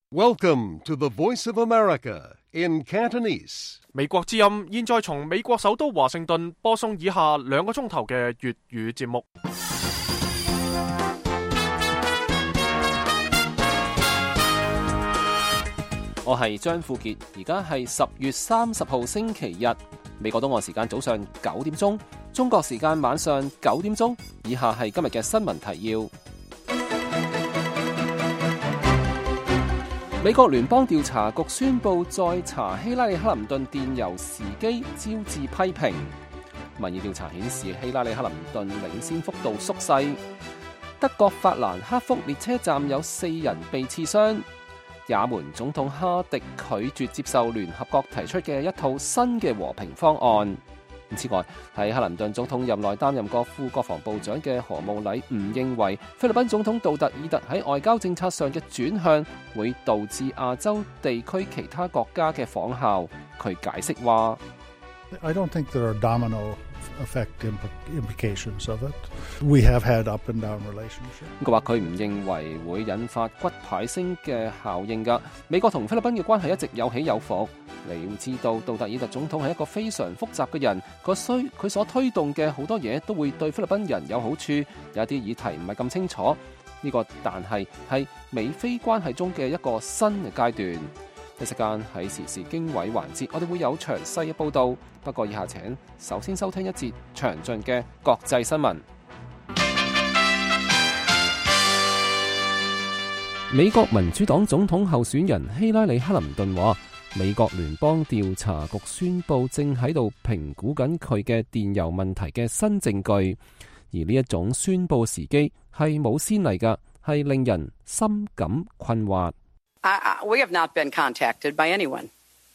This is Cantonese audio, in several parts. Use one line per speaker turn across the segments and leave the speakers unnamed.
Welcome to the Voice of America in Cantonese.
美國之音現在從美國首都華盛頓播送以下2個鐘頭嘅粵語節目。
我係張富傑，而家係10月30號星期日，美國東岸時間早上9點鐘，中國時間晚上9點鐘。以下係今日嘅新聞提要。美國聯邦調查局宣布再查希拉里克林頓電郵時機，招致批評。民意調查顯示希拉里克林頓領先幅度縮細。德國法蘭克福列車站有4人被刺傷。也門總統哈迪拒絕接受聯合國提出嘅一套新嘅和平方案。此外，喺克林頓總統任內擔任過副國防部長嘅何慕禮唔認為菲律賓總統杜特爾特喺外交政策上嘅轉向會導致亞洲地區其他國家嘅仿效。佢解釋話
I don't think there are domino effect implications of it. We have had up and down relationships.
佢話佢唔認為會引發骨牌聲嘅效應㗎。美國同菲律賓嘅關係一直有起有伏。你要知道，杜特爾特總統係一個非常複雜嘅人，佢所推動嘅好多嘢都會對菲律賓人有好處，有一啲議題唔係咁清楚。呢個但係美菲關係中嘅一個新嘅階段。一時間喺時事經緯環節，我哋會有詳細嘅報導。不過以下請首先收聽一節詳盡嘅國際新聞。美國民主黨總統候選人希拉里克林頓話，美國聯邦調查局宣布正喺度評估緊佢嘅電郵問題嘅新證據，而呢一種宣佈時機係冇先例㗎，係令人深感困惑。
We have not been contacted by anyone.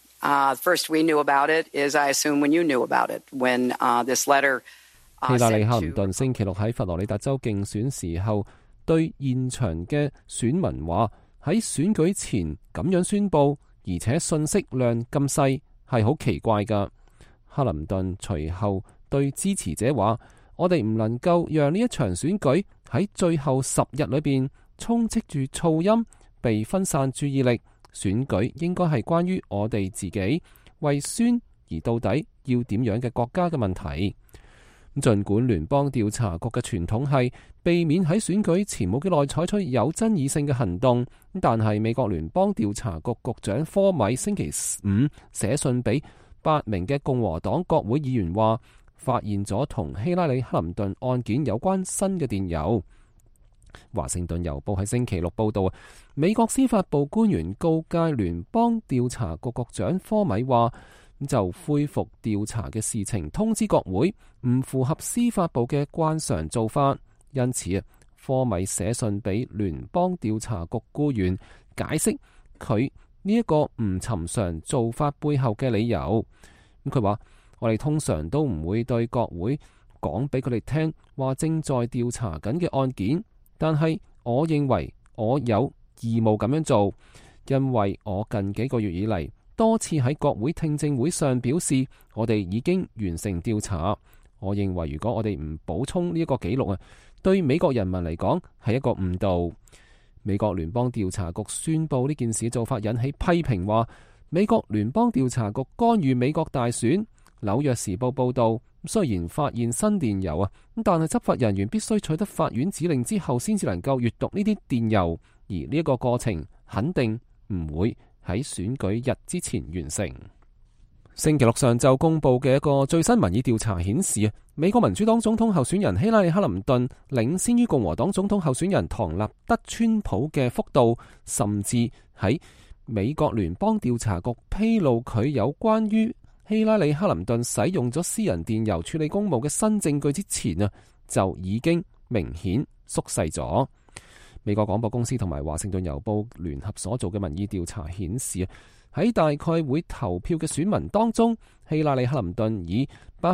First we knew about it is I assume when you knew about it, when this letter
希拉里克林頓星期六喺佛羅里達州競選時候，對現場嘅選民話，喺選舉前咁樣宣佈，而且信息量咁細，係好奇怪㗎。克林頓隨後對支持者話，我哋唔能夠讓呢一場選舉喺最後10日裏邊充斥住噪音，被分散注意力。選舉應該係關於我哋自己為宣而到底要點樣嘅國家嘅問題。儘管聯邦調查局嘅傳統係避免喺選舉前冇幾耐採取有爭議性嘅行動，但係美國聯邦調查局局長科米星期5寫信俾8名嘅共和黨國會議員話，發現咗同希拉里克林頓案件有關新嘅電郵。華盛頓郵報喺星期6報道，美國司法部官員告誡聯邦調查局局長科米話，就恢復調查嘅事情通知國會，唔符合司法部嘅慣常做法。因此科米寫信俾聯邦調查局僱員，解釋佢呢一個唔尋常做法背後嘅理由。佢話，我哋通常都唔會對國會講俾佢哋聽話正在調查緊嘅案件，但係我認為我有義務咁樣做，因為我近幾個月以嚟多次喺國會聽證會上表示，我哋已經完成調查。我認為如果我哋唔補充呢一個記錄對美國人民嚟講係一個誤導。美國聯邦調查局宣布呢件事做法引起批評，話美國聯邦調查局干預美國大選。紐約時報報道，雖然發現新電郵但係執法人員必須取得法院指令之後先至能夠閱讀呢啲電郵，而呢一個過程肯定唔會喺選舉日之前完成。星期六上晝公布嘅一個最新民意調查顯示，美國民主黨總統候選人希拉里克林頓領先於共和黨總統候選人唐納德川普嘅幅度，甚至喺美國聯邦調查局披露佢有關於希拉里克林頓使用咗私人電郵處理公務嘅新證據之前就已經明顯縮細咗。美國廣播公司同埋華盛頓郵報聯合所做嘅民意調查顯示，喺大概會投票嘅選民當中，希拉里克林頓以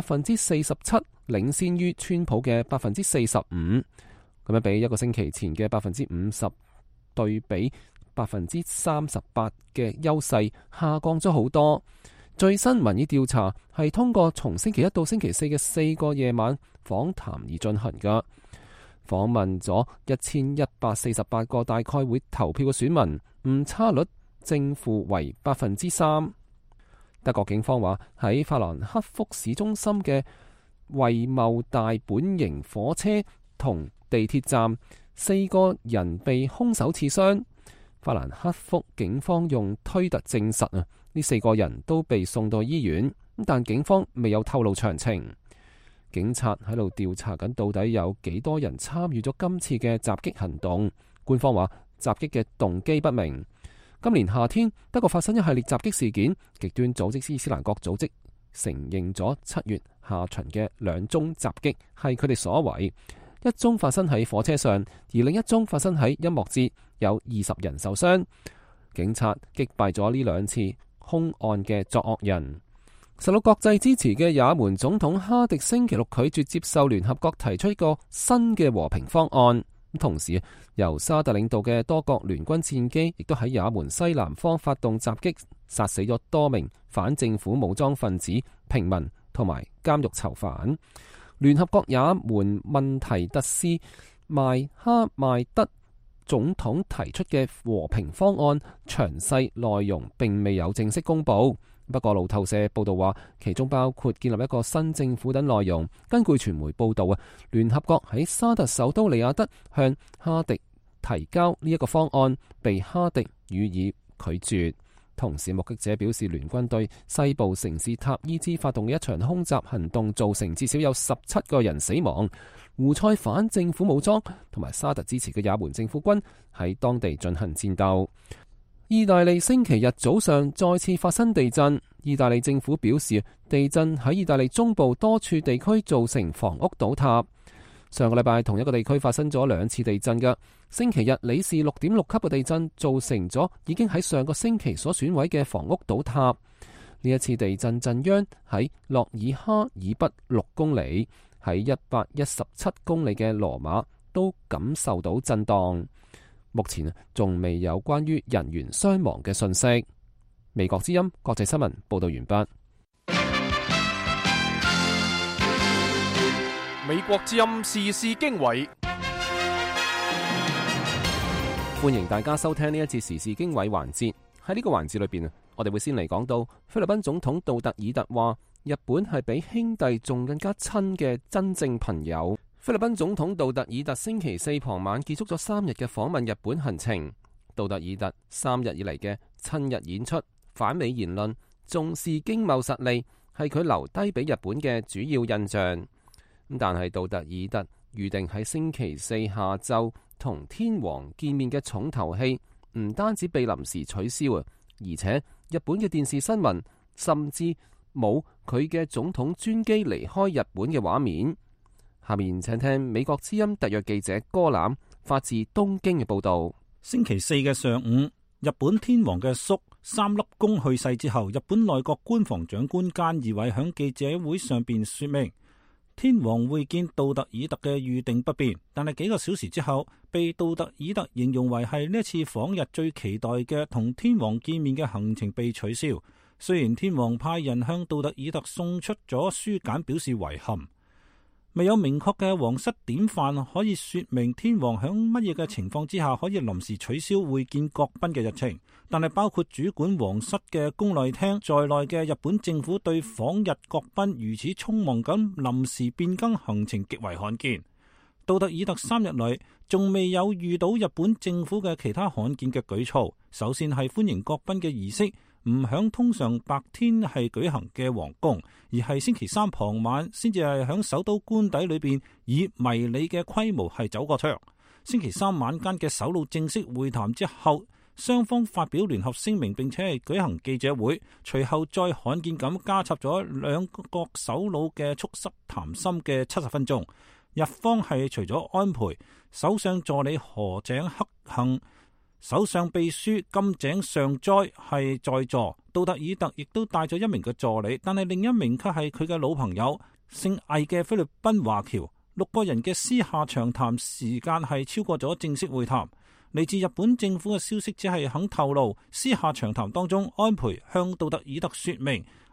47%領先於川普嘅45%，咁樣比一個星期前嘅50%對比38%嘅優勢下降咗好多。最新民意調查係通過從星期1到星期4嘅4個夜晚訪談而進行㗎。 訪問咗1148個大概會投票嘅選民，誤差率正負為3%。德國警方話喺法蘭克福市中心嘅惠茂大本型火車同地鐵站，4個人被兇手刺傷。法蘭克福警方用推特證實呢4個人都被送到醫院，但警方未有透露詳情。警察喺度調查緊到底有幾多人參與咗今次嘅襲擊行動。官方話襲擊嘅動機不明。今年夏天，德國發生一系列襲擊事件，極端組織伊斯蘭國組織承認咗7月下旬嘅2宗襲擊係佢哋所為。一宗發生喺火車上，而另一宗發生喺音樂節，有20人受傷。警察擊敗咗呢2次兇案嘅作惡人。受到國際支持嘅也門總統哈迪星期六拒絕接受聯合國提出一個新嘅和平方案。同時，由沙特領導嘅多國聯軍戰機亦都喺也門西南方發動襲擊，殺死咗多名反政府武裝分子、平民同埋監獄囚犯。聯合國也門問題特使邁哈邁德總統提出嘅和平方案詳細內容並未有正式公布。不過路透社報道話，其中包括建立一個新政府等內容。根據傳媒報道聯合國喺沙特首都利雅得向哈迪提交呢一個方案，被哈迪予以拒絕。同時，目擊者表示，聯軍對西部城市塔伊茲發動嘅一場空襲行動，造成至少有17個人死亡。胡塞反政府武裝同埋沙特支持嘅也門政府軍喺當地進行戰鬥。意大利星期日早上再次發生地震。意大利政府表示，地震喺意大利中部多處地區造成房屋倒塌。上個禮拜同一個地區發生咗2次地震嘅。星期日里氏6.6級嘅地震造成咗已經喺上個星期所損毀嘅房屋倒塌。呢一次地震震央喺諾爾哈以北6公里，喺117公里嘅羅馬都感受到震盪。目前仲未有關於人員傷亡嘅訊息。美國之音國際新聞報道完畢。
美國之音時事經緯，
歡迎大家收聽呢一節時事經緯環節。喺呢個環節裏邊，我哋會先嚟講到菲律賓總統杜特爾特話，日本係比兄弟仲更加親嘅真正朋友。菲律賓總統杜特爾特星期4傍晚結束咗3日嘅訪問日本行程。杜特爾特3日以嚟嘅親日演出、反美言論、重視經貿實力，係佢留低俾日本嘅主要印象。但係杜特爾特預定喺星期4下晝同天皇見面嘅重頭戲，唔單止被臨時取消啊，而且日本嘅電視新聞甚至冇佢嘅總統專機離開日本嘅畫面。下面請聽美國之音特約記者戈攬發自東京嘅報道。
星期4嘅上午，日本天皇嘅叔三粒宮去世之後，日本內閣官房長官菅義偉響記者會上邊說明，天皇會見杜特爾特嘅預定不變，但係幾個小時之後，被杜特爾特形容為係呢一次訪日最期待嘅同天皇見面嘅行程被取消。雖然天皇派人向杜特爾特送出咗書簡表示遺憾，未有明確嘅皇室典範可以說明天皇響乜嘢嘅情況之下可以臨時取消會見國賓嘅日程，但係包括主管皇室嘅宮內廳在內嘅日本政府對訪日國賓如此匆忙咁臨時變更行程極為罕見。杜特爾特3日來仲未有遇到日本政府嘅其他罕見嘅舉措。首先係歡迎國賓嘅儀式唔響通常白天係舉行嘅皇宮，而係星期3傍晚先至係響首都官邸裏邊以迷你嘅規模係走過場。星期3晚間嘅首腦正式會談之後，雙方發表聯合聲明，並且係舉行記者會，隨後再罕見咁加插咗兩國首腦嘅促膝談心嘅70分鐘。日方係除咗安倍、首相助理河井克幸、首相秘書金井上哉係在座，杜特爾特亦都帶咗1名嘅助理，但係另一名卻係佢嘅老朋友姓魏嘅菲律賓華僑。6個人嘅私下長談時間係超過咗正式會談。嚟自日本政府嘅消息只係肯透露，私下長談當中，安倍向杜特爾特說明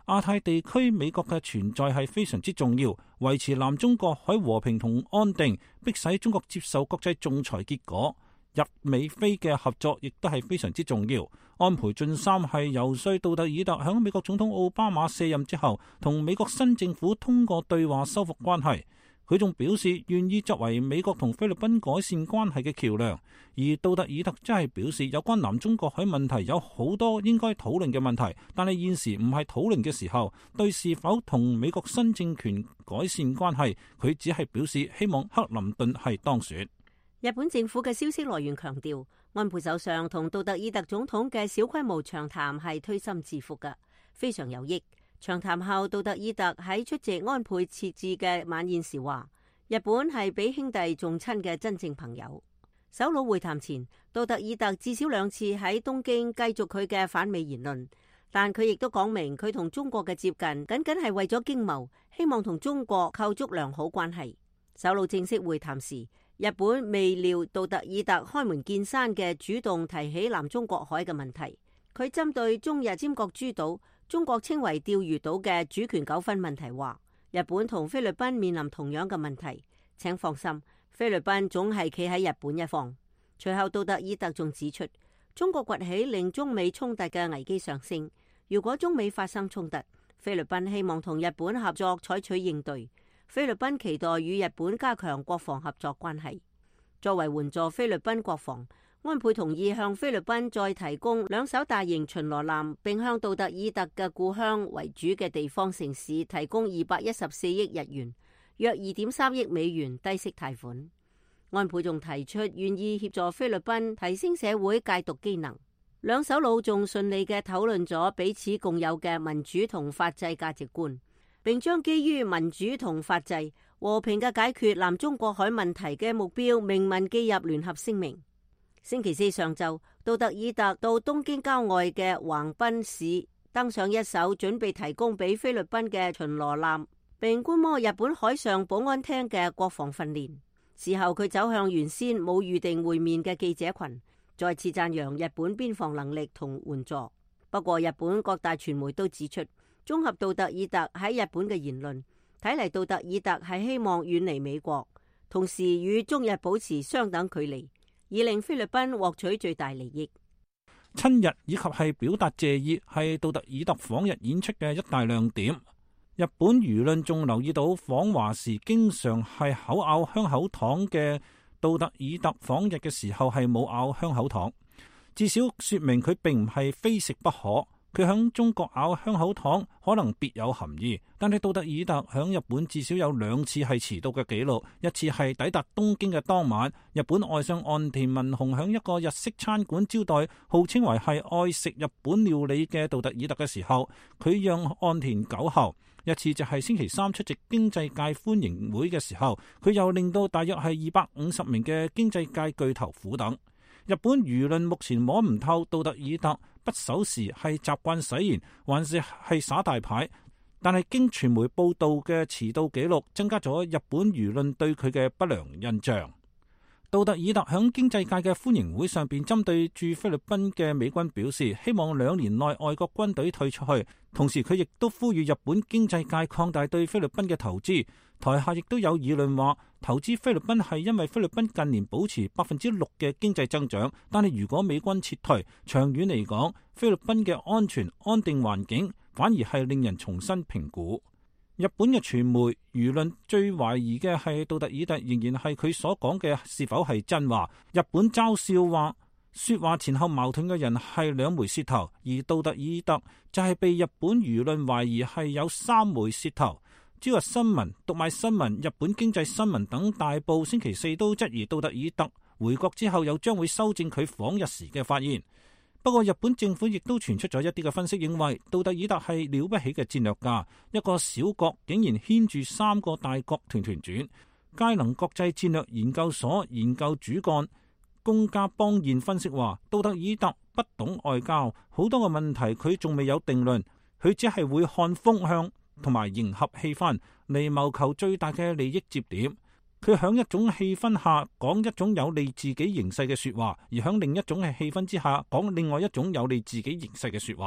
亞太地區美國嘅存在係非常之重要，維持南中國海和平同安定，迫使中國接受國際仲裁結果。日美菲嘅合作亦都係非常之重要。安倍晉三係游說杜特爾特響美國總統奧巴馬卸任之後，同美國新政府通過對話修復關係。佢仲表示願意作為美國同菲律賓改善關係嘅橋梁。而杜特爾特則係表示有關南中國海問題有好多應該討論嘅問題，但係現時唔係討論嘅時候。對是否同美國新政權改善關係，佢只係表示希望克林頓係當選。
日本政府嘅消息來源強調，安倍首相同杜特爾特總統嘅小規模長談係推心置腹嘅，非常有益。長談後，杜特爾特喺出席安倍設置嘅晚宴時話，日本係比兄弟仲親嘅真正朋友。首腦會談前，杜特爾特至少2次喺東京繼續佢嘅反美言論，但佢亦都講明佢同中國嘅接近僅僅係為咗經貿，希望同中國構築良好關係。首腦正式會談時，日本未料杜特爾特開門見山嘅主動提起南中國海嘅問題。佢針對中日尖閣諸島，中國稱為釣魚島嘅主權糾紛問題話，日本同菲律賓面臨同樣嘅問題，請放心，菲律賓總係企喺日本一方。隨後杜特爾特仲指出，中國崛起令中美衝突嘅危機上升，如果中美發生衝突，菲律賓希望同日本合作採取應對。菲律賓期待與日本加強國防合作關係。作為援助菲律賓國防，安倍同意向菲律賓再提供2艘大型巡邏艦，並向杜特爾特嘅故鄉為主嘅地方城市提供214億日元，約2.3億美元低息貸款。安倍仲提出願意協助菲律賓提升社會戒毒機能。兩首腦仲順利嘅討論咗彼此共有嘅民主同法制價值觀，並將基於民主同法制和平嘅解決南中國海問題嘅目標明文記入聯合聲明。星期四上晝，杜特爾特到東京郊外嘅橫濱市登上一艘準備提供俾菲律賓嘅巡邏艦，並觀摩日本海上保安廳嘅國防訓練。事後佢走向原先冇預定會面嘅記者群，再次讚揚日本邊防能力同援助。不過日本各大傳媒都指出，綜合杜特爾特喺日本嘅言論，睇嚟杜特爾特係希望遠離美國，同時與中日保持相等距離，以令菲律賓獲取最大利益。
親日以及係表達謝意係杜特爾特訪日演出嘅一大亮點。日本輿論仲留意到訪華時經常係口咬香口糖嘅杜特爾特訪日嘅時候係冇咬香口糖，至少說明佢並唔係非食不可。佢響中國咬香口糖可能別有含義，但係杜特爾特響日本至少有2次係遲到嘅記錄，一次係抵達東京嘅當晚，日本外相岸田文雄響一個日式餐館招待號稱為係愛食日本料理嘅杜特爾特嘅時候，佢讓岸田久候。一次就係星期三出席經濟界歡迎會嘅時候，佢又令到大約係250名嘅經濟界巨頭苦等。日本輿論目前摸唔透杜特爾特不守時係習慣使然，還是耍大牌，但係經傳媒報道嘅遲到記錄增加咗日本輿論對佢嘅不良印象。杜特爾特響經濟界嘅歡迎會上邊，針對駐菲律賓嘅美軍表示，希望2年內外國軍隊退出去。同時佢亦都呼籲日本經濟界擴大對菲律賓嘅投資。台下亦都有議論話，投資菲律賓係因為菲律賓近年保持6%嘅經濟增長，但係如果美軍撤退，長遠嚟講，菲律賓嘅安全安定環境反而係令人重新評估。日本嘅傳媒輿論最懷疑嘅係杜特爾特仍然係佢所講嘅是否係真話。日本嘲笑話，說話前後矛盾嘅人係2枚舌頭，而杜特爾特就係被日本輿論懷疑係有3枚舌頭。朝日新聞、讀賣新聞、日本經濟新聞等大報星期四都質疑杜特爾特回國之後又將會修正佢訪日時嘅發言。不過日本政府亦都傳出咗一啲嘅分析，認為杜特爾特係了不起嘅戰略家，一個小國竟然牽住3個大國團團轉。佳能國際戰略研究所研究主幹宮家邦彥分析話，杜特爾特不懂外交，好多個問題佢仲未有定論，佢只係會看風向同埋迎合氣氛嚟謀求最大嘅利益接點。佢響一種氣氛下講一種有利自己形勢嘅說話，而響另一種嘅氣氛之下講另外一種有利自己形勢嘅說話。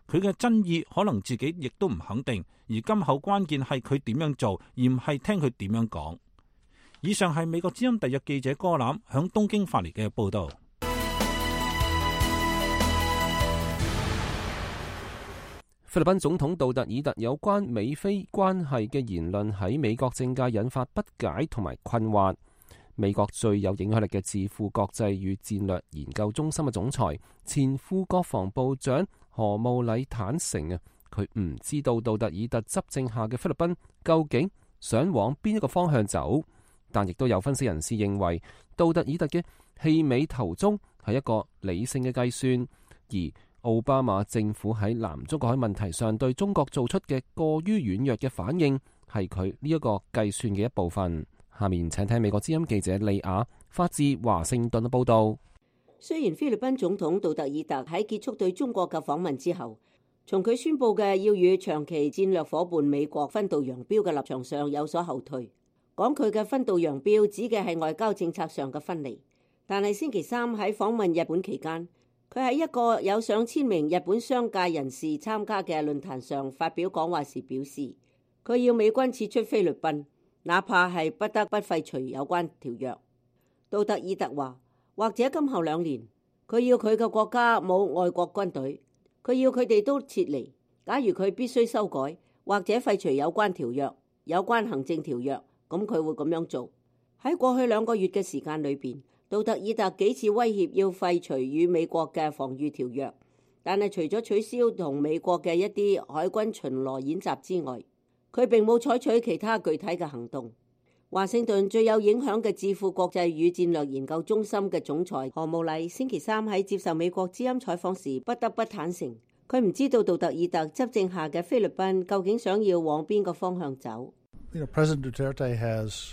佢嘅真意可能自己亦都唔肯定，而今後關鍵係佢點樣做，而唔係聽佢點樣講。以上係美國之音特約記者柯欖響東京發嚟嘅報道。
菲律賓總統杜特爾特有關美菲關係嘅言論喺美國政界引發不解同埋困惑。美國最有影響力嘅智庫國際與戰略研究中心嘅總裁、前副國防部長何慕禮坦承啊，佢唔知道杜特爾特執政下嘅菲律賓究竟想往邊一個方向走，但亦都有分析人士認為杜特爾特嘅棄美投中係一個理性嘅計算，而奧巴馬政府喺南中國海問題上對中國做出嘅過於軟弱嘅反應係佢呢一個計算嘅一部分。下面請聽美國之音記者利亞發自華盛頓嘅報道。
雖然菲律賓總統杜特爾特喺結束對中國嘅訪問之後，從佢宣布嘅要與長期戰略夥伴美國分道揚鑣嘅立場上有所後退，講佢嘅分道揚鑣指嘅係外交政策上嘅分離。但係星期三喺訪問日本期間，佢喺一個有上千名日本商界人士參加嘅論壇上發表講話時表示，佢要美軍撤出菲律賓，哪怕係不得不廢除有關條約。杜特爾特話，或者今後2年，佢要佢嘅國家冇外國軍隊，佢要佢哋都撤離。假如佢必須修改或者廢除有關條約、有關行政條約，咁佢會咁樣做。喺過去2個月嘅時間裏邊，杜特爾特幾次威脅要廢除與美國嘅防禦條約，但係除咗取消同美國嘅一啲海軍巡邏演習之外，佢並冇採取其他具體嘅行動。華盛頓最有影響嘅智庫國際與戰略研究中心嘅總裁何慕禮星期三喺接受美國之音採訪時不得不坦承，佢唔知道杜特爾特執政下嘅菲律賓究竟想要往邊個方向走。
President Duterte has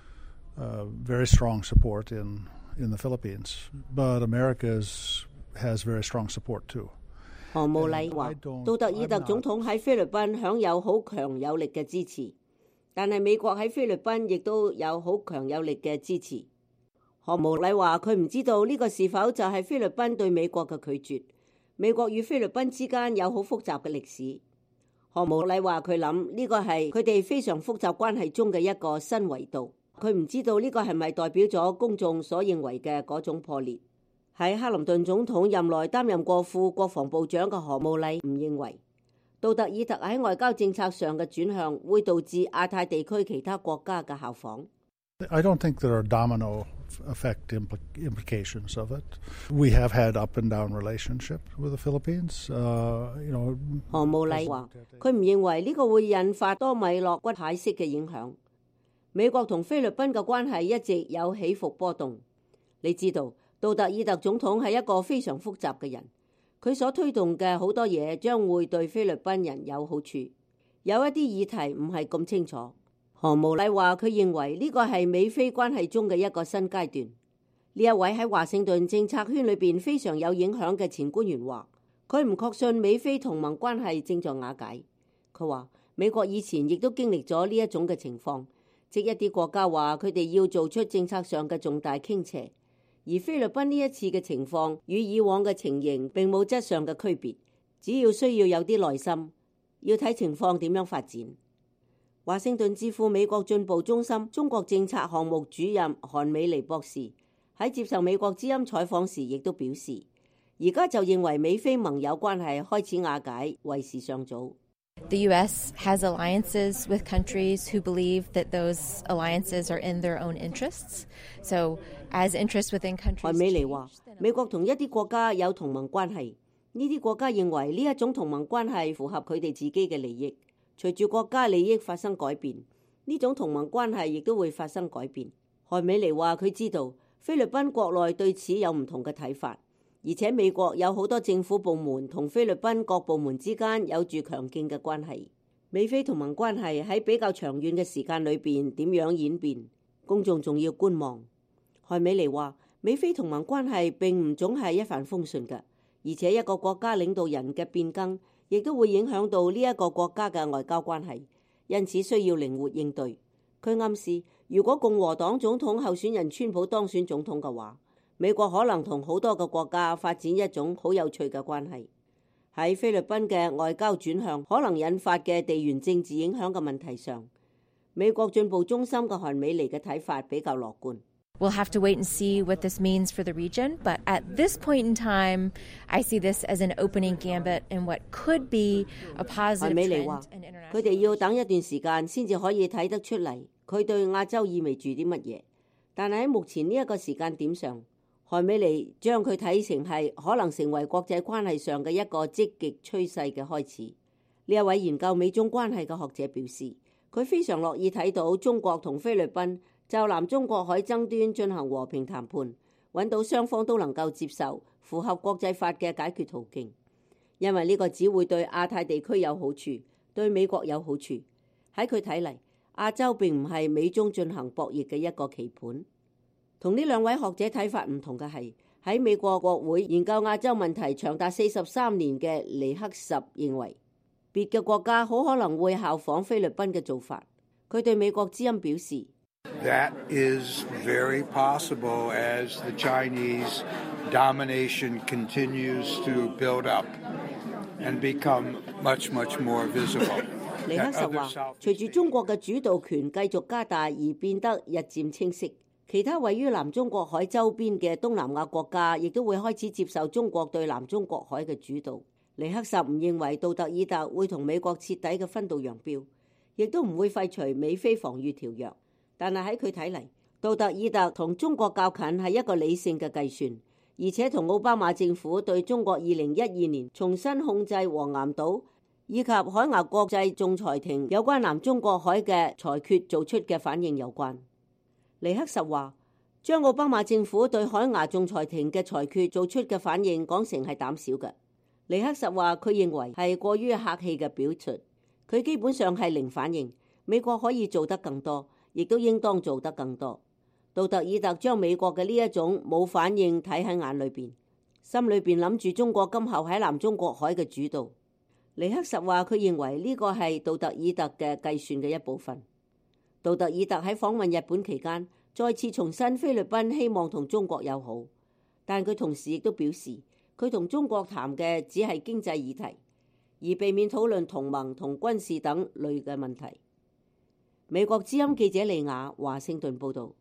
very strong support in the Philippines, but America has very strong support too.
何慕禮話，杜特爾特總統喺菲律賓享有好強有力嘅支持，但係美國喺菲律賓亦都有好強有力嘅支持。何慕禮話，佢唔知道呢個是否就係菲律賓對美國嘅拒絕。美國與菲律賓之間有好複雜嘅歷史。何慕禮話，佢諗呢個係佢哋非常複雜關係中嘅一個新維度。佢唔知道呢個係咪代表咗公眾所認為嘅嗰種破裂。喺克林頓總統任內擔任過副國防部長嘅何慕禮唔認為杜特爾特喺外交政策上嘅轉向會導致亞太地區其他國家嘅效仿。
I don't think there are domino effect implications of it. We have had up and down relationship with the Philippines.
何慕禮話，佢唔認為呢個會引發多米諾骨牌式嘅影響。美國同菲律賓嘅關係一直有起伏波動。你知道杜特爾特總統係一個非常複雜嘅人，佢所推動嘅好多嘢將會對菲律賓人有好處，有一啲議題唔係咁清楚。何慕禮話，佢認為呢個係美菲關係中嘅一個新階段。呢一位喺華盛頓政策圈裏邊非常有影響嘅前官員話，佢唔確信美菲同盟關係正在瓦解。佢話美國以前亦都經歷咗呢一種嘅情況，即一啲國家話佢哋要做出政策上嘅重大傾斜，而菲律賓呢一次嘅情況與以往嘅情形並冇質上嘅區別，只要需要有啲耐心，要睇情況點樣發展。華盛頓智庫美國進步中心中國政策項目主任韓美妮博士喺接受美國之音採訪時亦都表示，而家就認為美菲盟友關係開始瓦解為時尚早。
The U.S. has alliances with countries who believe that those alliances are in their own interests. So, as interests within countries.
韓美妮話，美國同一啲國家有同盟關係，呢啲國家認為呢一種同盟關係符合佢哋自己嘅利益。隨住國家利益發生改變，呢種同盟關係亦都會發生改變。韓美妮話，佢知道菲律賓國內對此有唔同嘅睇法，而且美國有好多政府部門同菲律賓各部門之間有住強勁嘅關係。美菲同盟關係喺比較長遠嘅時間裏邊點樣演變，公眾仲要觀望。韓美妮話，美菲同盟關係並唔總係一帆風順嘅，而且一個國家領導人嘅變更亦都會影響到呢一個國家嘅外交關係，因此需要靈活應對。佢暗示，如果共和黨總統候選人川普當選總統嘅話，美國可能同好多個國家發展一種好有趣嘅關係。 喺菲律賓嘅外交轉向可能引發嘅地緣政治影響嘅問題上，美國進步中心嘅韓美妮嘅睇法比較樂觀。
We'll have to wait and see what this means for the region, but at this point in time, I see this as an opening gambit in what could be a positive trend in international.
佢哋要等一段時間先至可以睇得出嚟，佢對亞洲意味住啲乜嘢。但係喺目前呢一個時間點上，韓美妮將佢睇成係可能成為國際關係上嘅一個積極趨勢嘅開始。呢一位研究美中關係嘅學者表示，佢非常樂意睇到中國同菲律賓就南中國海爭端進行和平談判，揾到雙方都能夠接受、符合國際法嘅解決途徑，因為呢個只會對亞太地區有好處，對美國有好處。喺佢睇嚟，亞洲並唔係美中進行博弈嘅一個棋盤。同呢兩位學者睇法唔同嘅係，喺美國國會研究亞洲問題長達43年嘅尼克什認為，別嘅國家好可能會效仿菲律賓嘅做法。佢對美國之音表示
，That is very possible as the Chinese domination continues to build up and become much, much more visible.
尼克什話，隨住中國嘅主導權繼續加大而變得日漸清晰，其他位於南中國海周邊嘅東南亞國家亦都會開始接受中國對南中國海嘅主導。尼克什唔認為杜特爾特會同美國徹底嘅分道揚鑣，亦都唔會廢除美菲防禦條約。但係喺佢睇嚟，杜特爾特同中國較近係一個理性嘅計算，而且同奧巴馬政府對中國2012年重新控制黃岩島以及海牙國際仲裁庭有關南中國海嘅裁決做出嘅反應有關。尼克什話，將奧巴馬政府對海牙仲裁庭嘅裁決做出嘅反應講成係膽小嘅。尼克什話佢認為係過於客氣嘅表述，佢基本上係零反應。美國可以做得更多，亦都應當做得更多。杜特爾特將美國嘅呢一種冇反應睇喺眼裏邊，心裏邊諗住中國今後喺南中國海嘅主導。尼克什話佢認為呢個係杜特爾特嘅計算嘅一部分。杜特爾特喺訪問日本期間，再次重申菲律賓希望同中國友好，但佢同時亦都表示，佢同中國談嘅只係經濟議題，而避免討論同盟同軍事等類嘅問題。美國之音記者利亞華盛頓報道。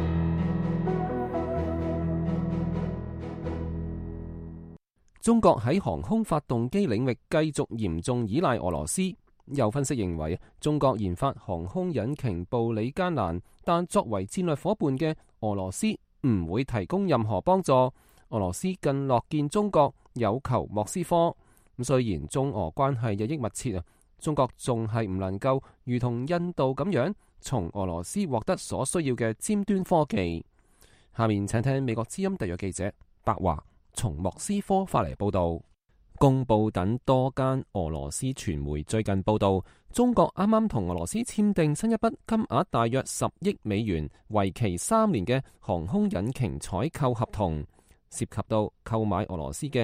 中國喺航空發動機領域繼續嚴重依賴俄羅斯。有分析認為，中國研發航空引擎步履艱難，但作為戰略夥伴嘅俄羅斯唔會提供任何幫助。俄羅斯更樂見中國有求莫斯科。咁雖然中俄關係日益密切啊，中國仲係唔能夠如同印度咁樣從俄羅斯獲得所需要嘅尖端科技。下面請聽美國之音特約記者白華從莫斯科發嚟報道。公報等多間俄羅斯傳媒最近報道，中國啱啱同俄羅斯簽訂新一筆金額大約10億美元、為期3年嘅航空引擎採購合同，涉及到購買俄羅斯嘅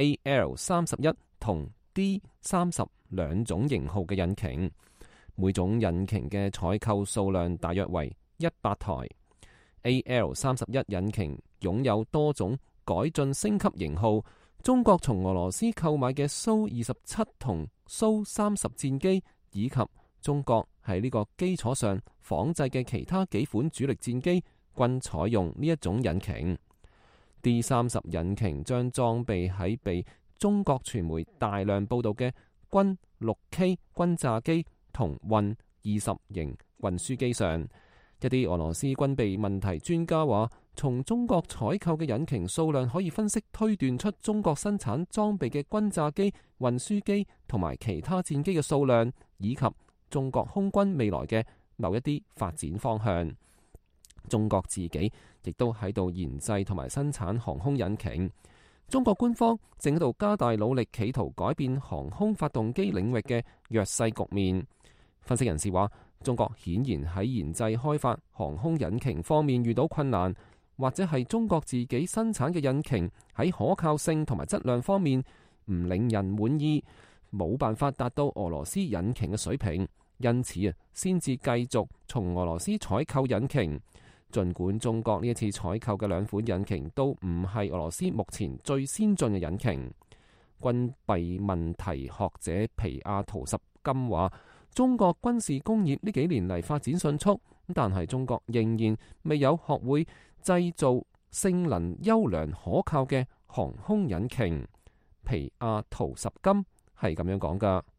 AL31 同 D30 兩種型號嘅引擎，每種引擎嘅採購數量大約為100台。AL31 引擎擁有多種改進升級型號。中國從俄羅斯購買嘅蘇27同蘇30戰機，以及中國喺呢個基礎上仿製嘅其他幾款主力戰機，均採用呢一種引擎。D30 引擎將裝備喺被中國傳媒大量報道嘅軍 6K 轟炸機同運20型運輸機上。一啲俄羅斯軍備問題專家話，從中國採購嘅引擎數量可以分析推斷出中國生產裝備嘅轟炸機、運輸機同埋其他戰機嘅數量，以及中國空軍未來嘅某一啲發展方向。中國自己亦都喺度研製同埋生產航空引擎。中國官方正喺度加大努力，企圖改變航空發動機領域嘅弱勢局面。分析人士話，中國顯然喺研製開發航空引擎方面遇到困難，或者係中國自己生產嘅引擎喺可靠性同埋質量方面唔令人滿意，冇辦法達到俄羅斯引擎嘅水平，因此先至繼續從俄羅斯採購引擎。儘管中國呢一次採購嘅兩款引擎都唔係俄羅斯目前最先進嘅引擎。 軍備問題學者皮亞圖什金話，中國軍事工業呢幾年嚟發展迅速，但係中國仍然未有學會製造性能優良可靠嘅航空引擎。皮亞圖什金係咁樣講噶。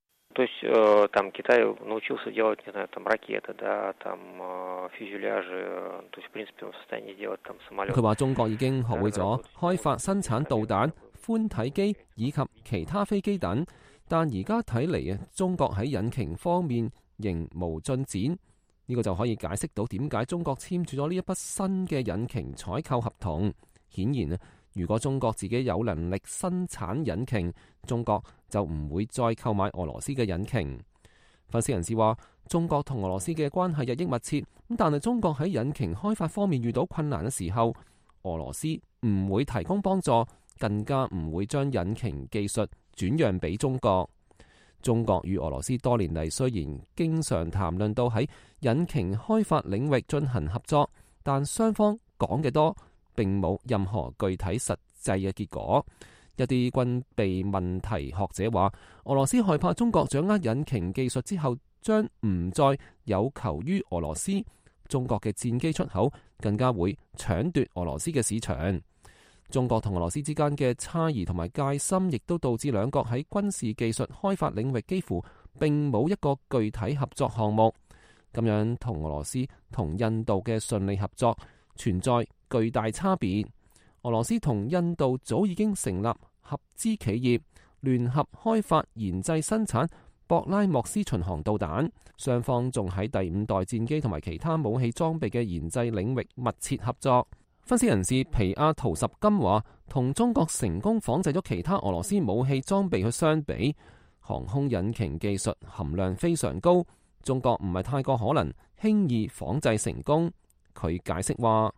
佢話中國已經學會咗開發生產導彈、寬體機以及其他飛機等，但而家睇嚟啊，中國喺引擎方面仍無進展。呢個就可以解釋到點解中國簽署咗呢一筆新嘅引擎採購合同。顯然啊，如果中國自己有能力生產引擎，中國就唔會再購買俄羅斯嘅引擎。分析人士話，中國同俄羅斯嘅關係日益密切，但係中國喺引擎開發方面遇到困難嘅時候，俄羅斯唔會提供幫助，更加唔會將引擎技術轉讓俾中國。中國與俄羅斯多年嚟雖然經常談論到喺引擎開發領域進行合作，但雙方講嘅多，並冇任何具體實際嘅結果。一啲軍備問題學者話，俄羅斯害怕中國掌握引擎技術之後，將唔再有求於俄羅斯，中國嘅戰機出口更加會搶奪俄羅斯嘅市場。中國同俄羅斯之間嘅差異同埋戒心，亦都導致兩國喺軍事技術開發領域幾乎並冇一個具體合作項目。咁樣同俄羅斯同印度嘅順利合作存在巨大差別。俄羅斯同印度早已經成立合資企業，聯合開發研製生產博拉莫斯巡航導彈，雙方仲喺第5代戰機同埋其他武器裝備嘅研製領域密切合作。分析人士皮亞圖什金話，同中國成功仿製咗其他俄羅斯武器裝備去相比，航空引擎技術含量非常高，中國唔係太過可能輕易仿製成功。佢解釋話，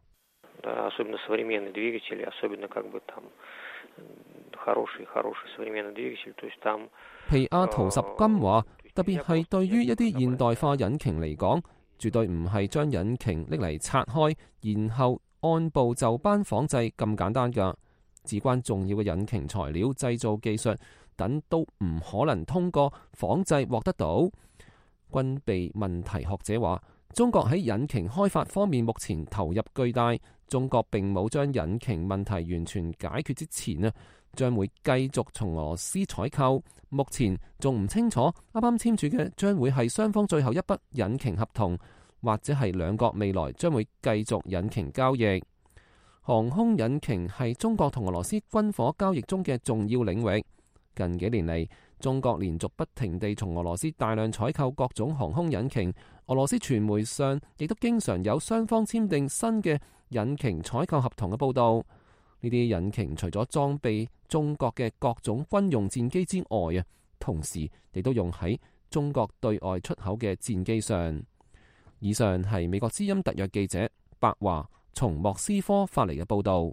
皮亞圖什金話，特別係對於一啲現代化引擎嚟講，絕對唔係將引擎拎嚟拆開，然後按部就班仿製咁簡單㗎。至關重要嘅引擎材料、製造技術等都唔可能通過仿製獲得到。軍備問題學者話，中國喺引擎開發方面目前投入巨大，中國並冇將引擎問題完全解決之前啊，將會繼續從俄羅斯採購。目前仲唔清楚，啱啱簽署嘅將會係雙方最後一筆引擎合同，或者係兩國未來將會繼續引擎交易。航空引擎係中國同俄羅斯軍火交易中嘅重要領域。近幾年嚟，中國連續不停地從俄羅斯大量採購各種航空引擎。俄羅斯傳媒上亦都經常有雙方簽訂新嘅引擎採購合同嘅報導。呢啲引擎除咗裝備中國嘅各種軍用戰機之外啊，同時亦都用喺中國對外出口嘅戰機上。以上係美國之音特約記者白華從莫斯科發嚟嘅報導。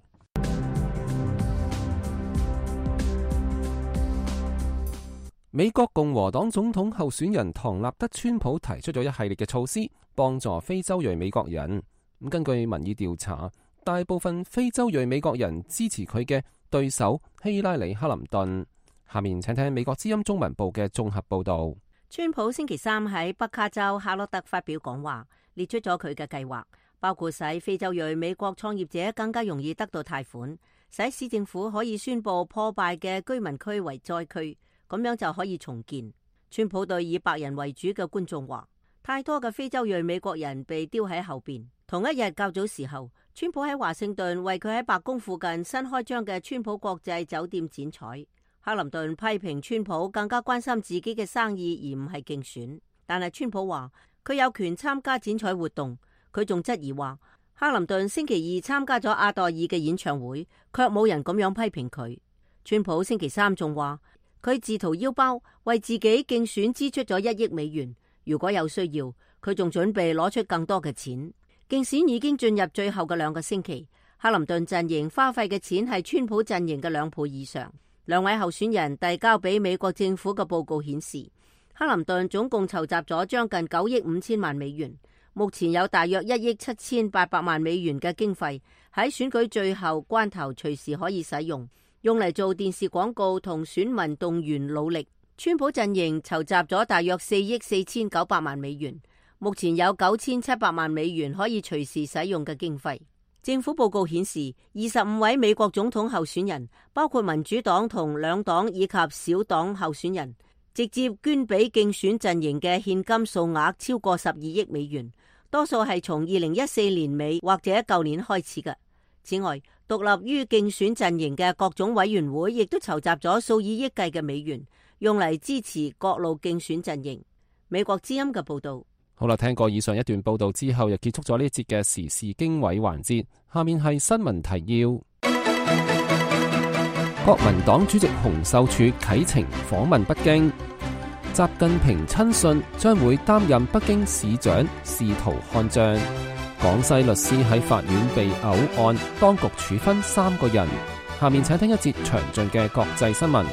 美國共和黨總統候選人唐納德川普提出咗一系列嘅措施，幫助非洲裔美國人。根據民意調查，大部分非洲裔美國人支持佢嘅對手希拉里·克林頓。下面請聽美國之音中文部嘅綜合報導。
川普星期三喺北卡州夏洛特發表講話，列出咗佢嘅計劃，包括使非洲裔美國創業者更加容易得到貸款，使市政府可以宣布破敗嘅居民區為災區，咁樣就可以重建。川普對以白人為主嘅觀眾話，太多嘅非洲裔美國人被丟喺後邊。同一日較早時候，川普喺華盛頓為佢喺白宮附近新開張嘅川普國際酒店剪彩。克林頓批評川普更加關心自己嘅生意而唔係競選，但係川普話佢有權參加剪彩活動。佢仲質疑話，克林頓星期二參加咗阿黛爾嘅演唱會，卻冇人咁樣批評佢。川普星期三仲話佢自掏腰包為自己競選支出咗1億美元，如果有需要，佢仲準備攞出更多嘅錢。競選已經進入最後嘅2個星期，克林頓陣營花費嘅錢係川普陣營嘅2倍以上。兩位候選人遞交俾美國政府嘅報告顯示，克林頓總共籌集咗將近9億5千萬美元，目前有大約1億7千8百萬美元嘅經費喺選舉最後關頭隨時可以使用用嚟做電視廣告同選民動員努力。川普陣營籌集咗大約4億4900萬美元，目前有9700萬美元可以隨時使用嘅經費。政府報告顯示，25位美國總統候選人，包括民主黨同兩黨以及小黨候選人，直接捐俾競選陣營嘅現金數額超過12億美元，多數係從2014年尾或者舊年開始嘅。此外，獨立於競選陣營嘅各種委員會亦都籌集咗數以億計嘅美元，用嚟支持各路競選陣營。美國之音嘅報道。
好啦，聽過以上一段報道之後，又結束咗呢一節嘅時事經緯環節。下面係新聞提要。國民黨主席洪秀柱啟程訪問北京，習近平親信將會擔任北京市長，試圖看賬。廣西律師喺法院被毆案，當局處分3個人。下面請聽一節詳盡嘅國際新聞。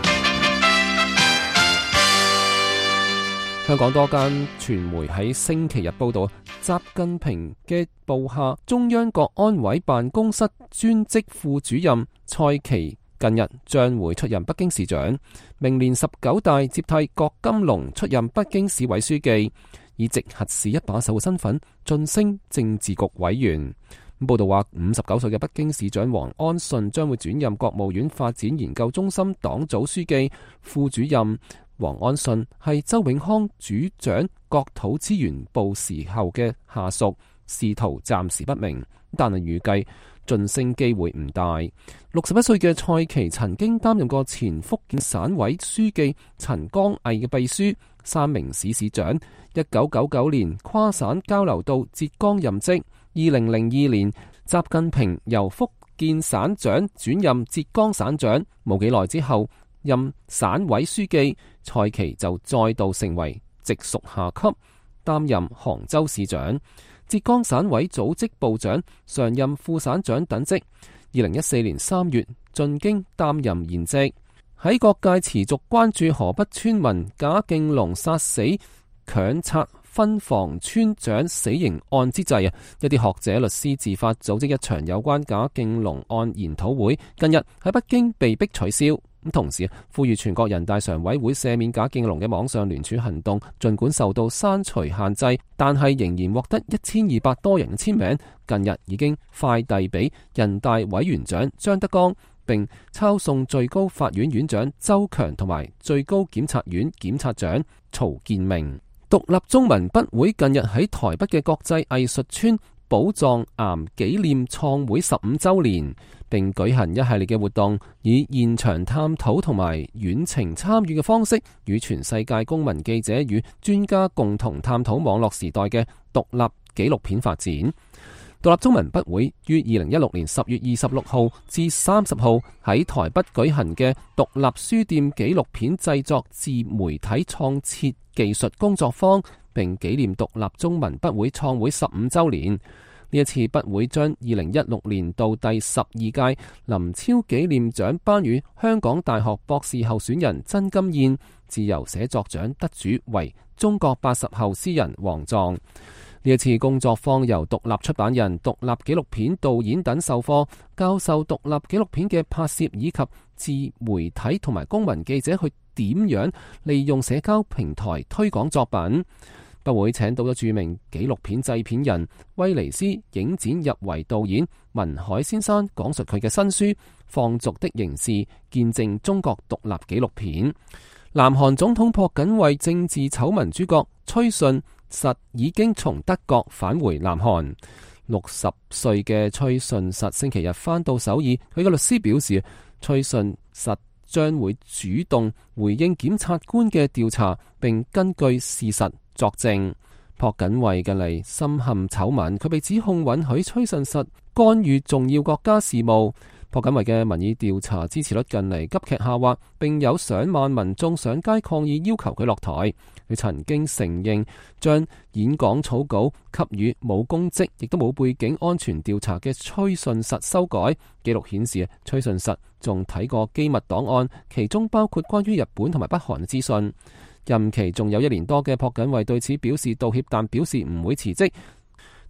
香港多間傳媒喺星期日報道，習近平嘅部下中央國安委辦公室專職副主任蔡奇近日將會出任北京市長，明年19大接替郭金龍出任北京市委書記，以直轄市一把手嘅身份晉升政治局委員。報道話，59歲嘅北京市長王安順將會轉任國務院發展研究中心黨組書記、副主任。王安順係周永康主掌國土資源部時候嘅下屬，仕途暫時不明，但係預計晉升機會唔大。61歲嘅蔡奇曾經擔任過前福建省委書記陳光毅嘅秘書、三明市市長。1999年跨省交流到浙江任職。2002年，習近平由福建省長轉任浙江省長，冇幾耐之後任省委書記，蔡奇就再度成為直屬下級，擔任杭州市長、浙江省委組織部長、常任副省長等職。2014年3月進京擔任現職。喺各界持續關注河北村民賈敬龍殺死強拆分房村長死刑案之際，一啲學者、律師自發組織一場有關賈敬龍案研討會，近日喺北京被迫取消。同時呼籲全國人大常委會赦免賈敬龍嘅網上聯署行動，盡管受到刪除限制，但係仍然獲得1200多人嘅簽名。近日已經快遞俾人大委員長張德江，並抄送最高法院院長周強同埋最高檢察院檢察長曹建明。獨立中文筆會近日喺台北嘅國際藝術村寶藏岩紀念創會15週年，並舉行一系列嘅活動，以現場探討同埋遠程參與嘅方式，與全世界公民、記者與專家共同探討網絡時代嘅獨立紀錄片發展。獨立中文筆會於2016年10月26號至30號喺台北舉行嘅獨立書店紀錄片製作自媒體創設技術工作坊，並紀念獨立中文筆會創會15週年。呢一次筆會將2016年度第12屆林超紀念獎頒予香港大學博士候選人曾金燕，自由寫作獎得主為中國80後詩人王藏。呢一次工作坊由獨立出版人、獨立紀錄片導演等授課，教授獨立紀錄片嘅拍攝以及自媒體同埋公民記者去點樣利用社交平台推廣作品。筆會請到咗著名紀錄片製片人威尼斯影展入圍導演文海先生，講述佢嘅新書《放逐的刑事》，見證中國獨立紀錄片。南韓總統朴槿惠政治醜聞主角崔順實已經從德國返回南韓。60歲嘅崔順實星期日返到首爾，佢嘅律師表示，崔順實將會主動回應檢察官嘅調查，並根據事實作證。朴槿惠近嚟深陷醜聞，佢被指控允許崔順實干預重要國家事務。朴槿惠嘅民意調查支持率近嚟急劇下滑，並有上萬民眾上街抗議，要求佢落台。佢曾經承認將演講草稿給予冇公職亦都冇背景安全調查嘅崔順實修改。記錄顯示，崔順實仲睇過機密檔案，其中包括關於日本同埋北韓嘅資訊。任期仲有1年多嘅朴槿惠對此表示道歉，但表示唔會辭職。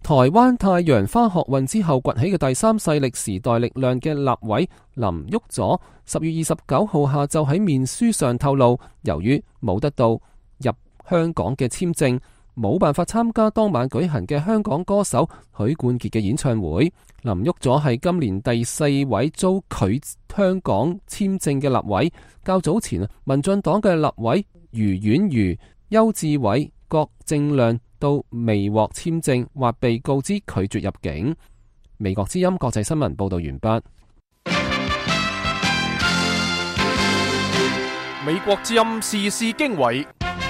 台灣太陽花學運之後崛起嘅第三勢力時代力量嘅立委林旭佐10月29號下晝喺面書上透露，由於冇得到入香港嘅簽證，冇辦法參加當晚舉行嘅香港歌手許冠傑嘅演唱會。林旭佐係今年第4位遭拒香港簽證嘅立委。較早前民進黨嘅立委余婉如、邱志偉、郭正亮都未獲簽證或被告知拒絕入境。美國之音國際新聞報道完畢。
美國之音時事經緯，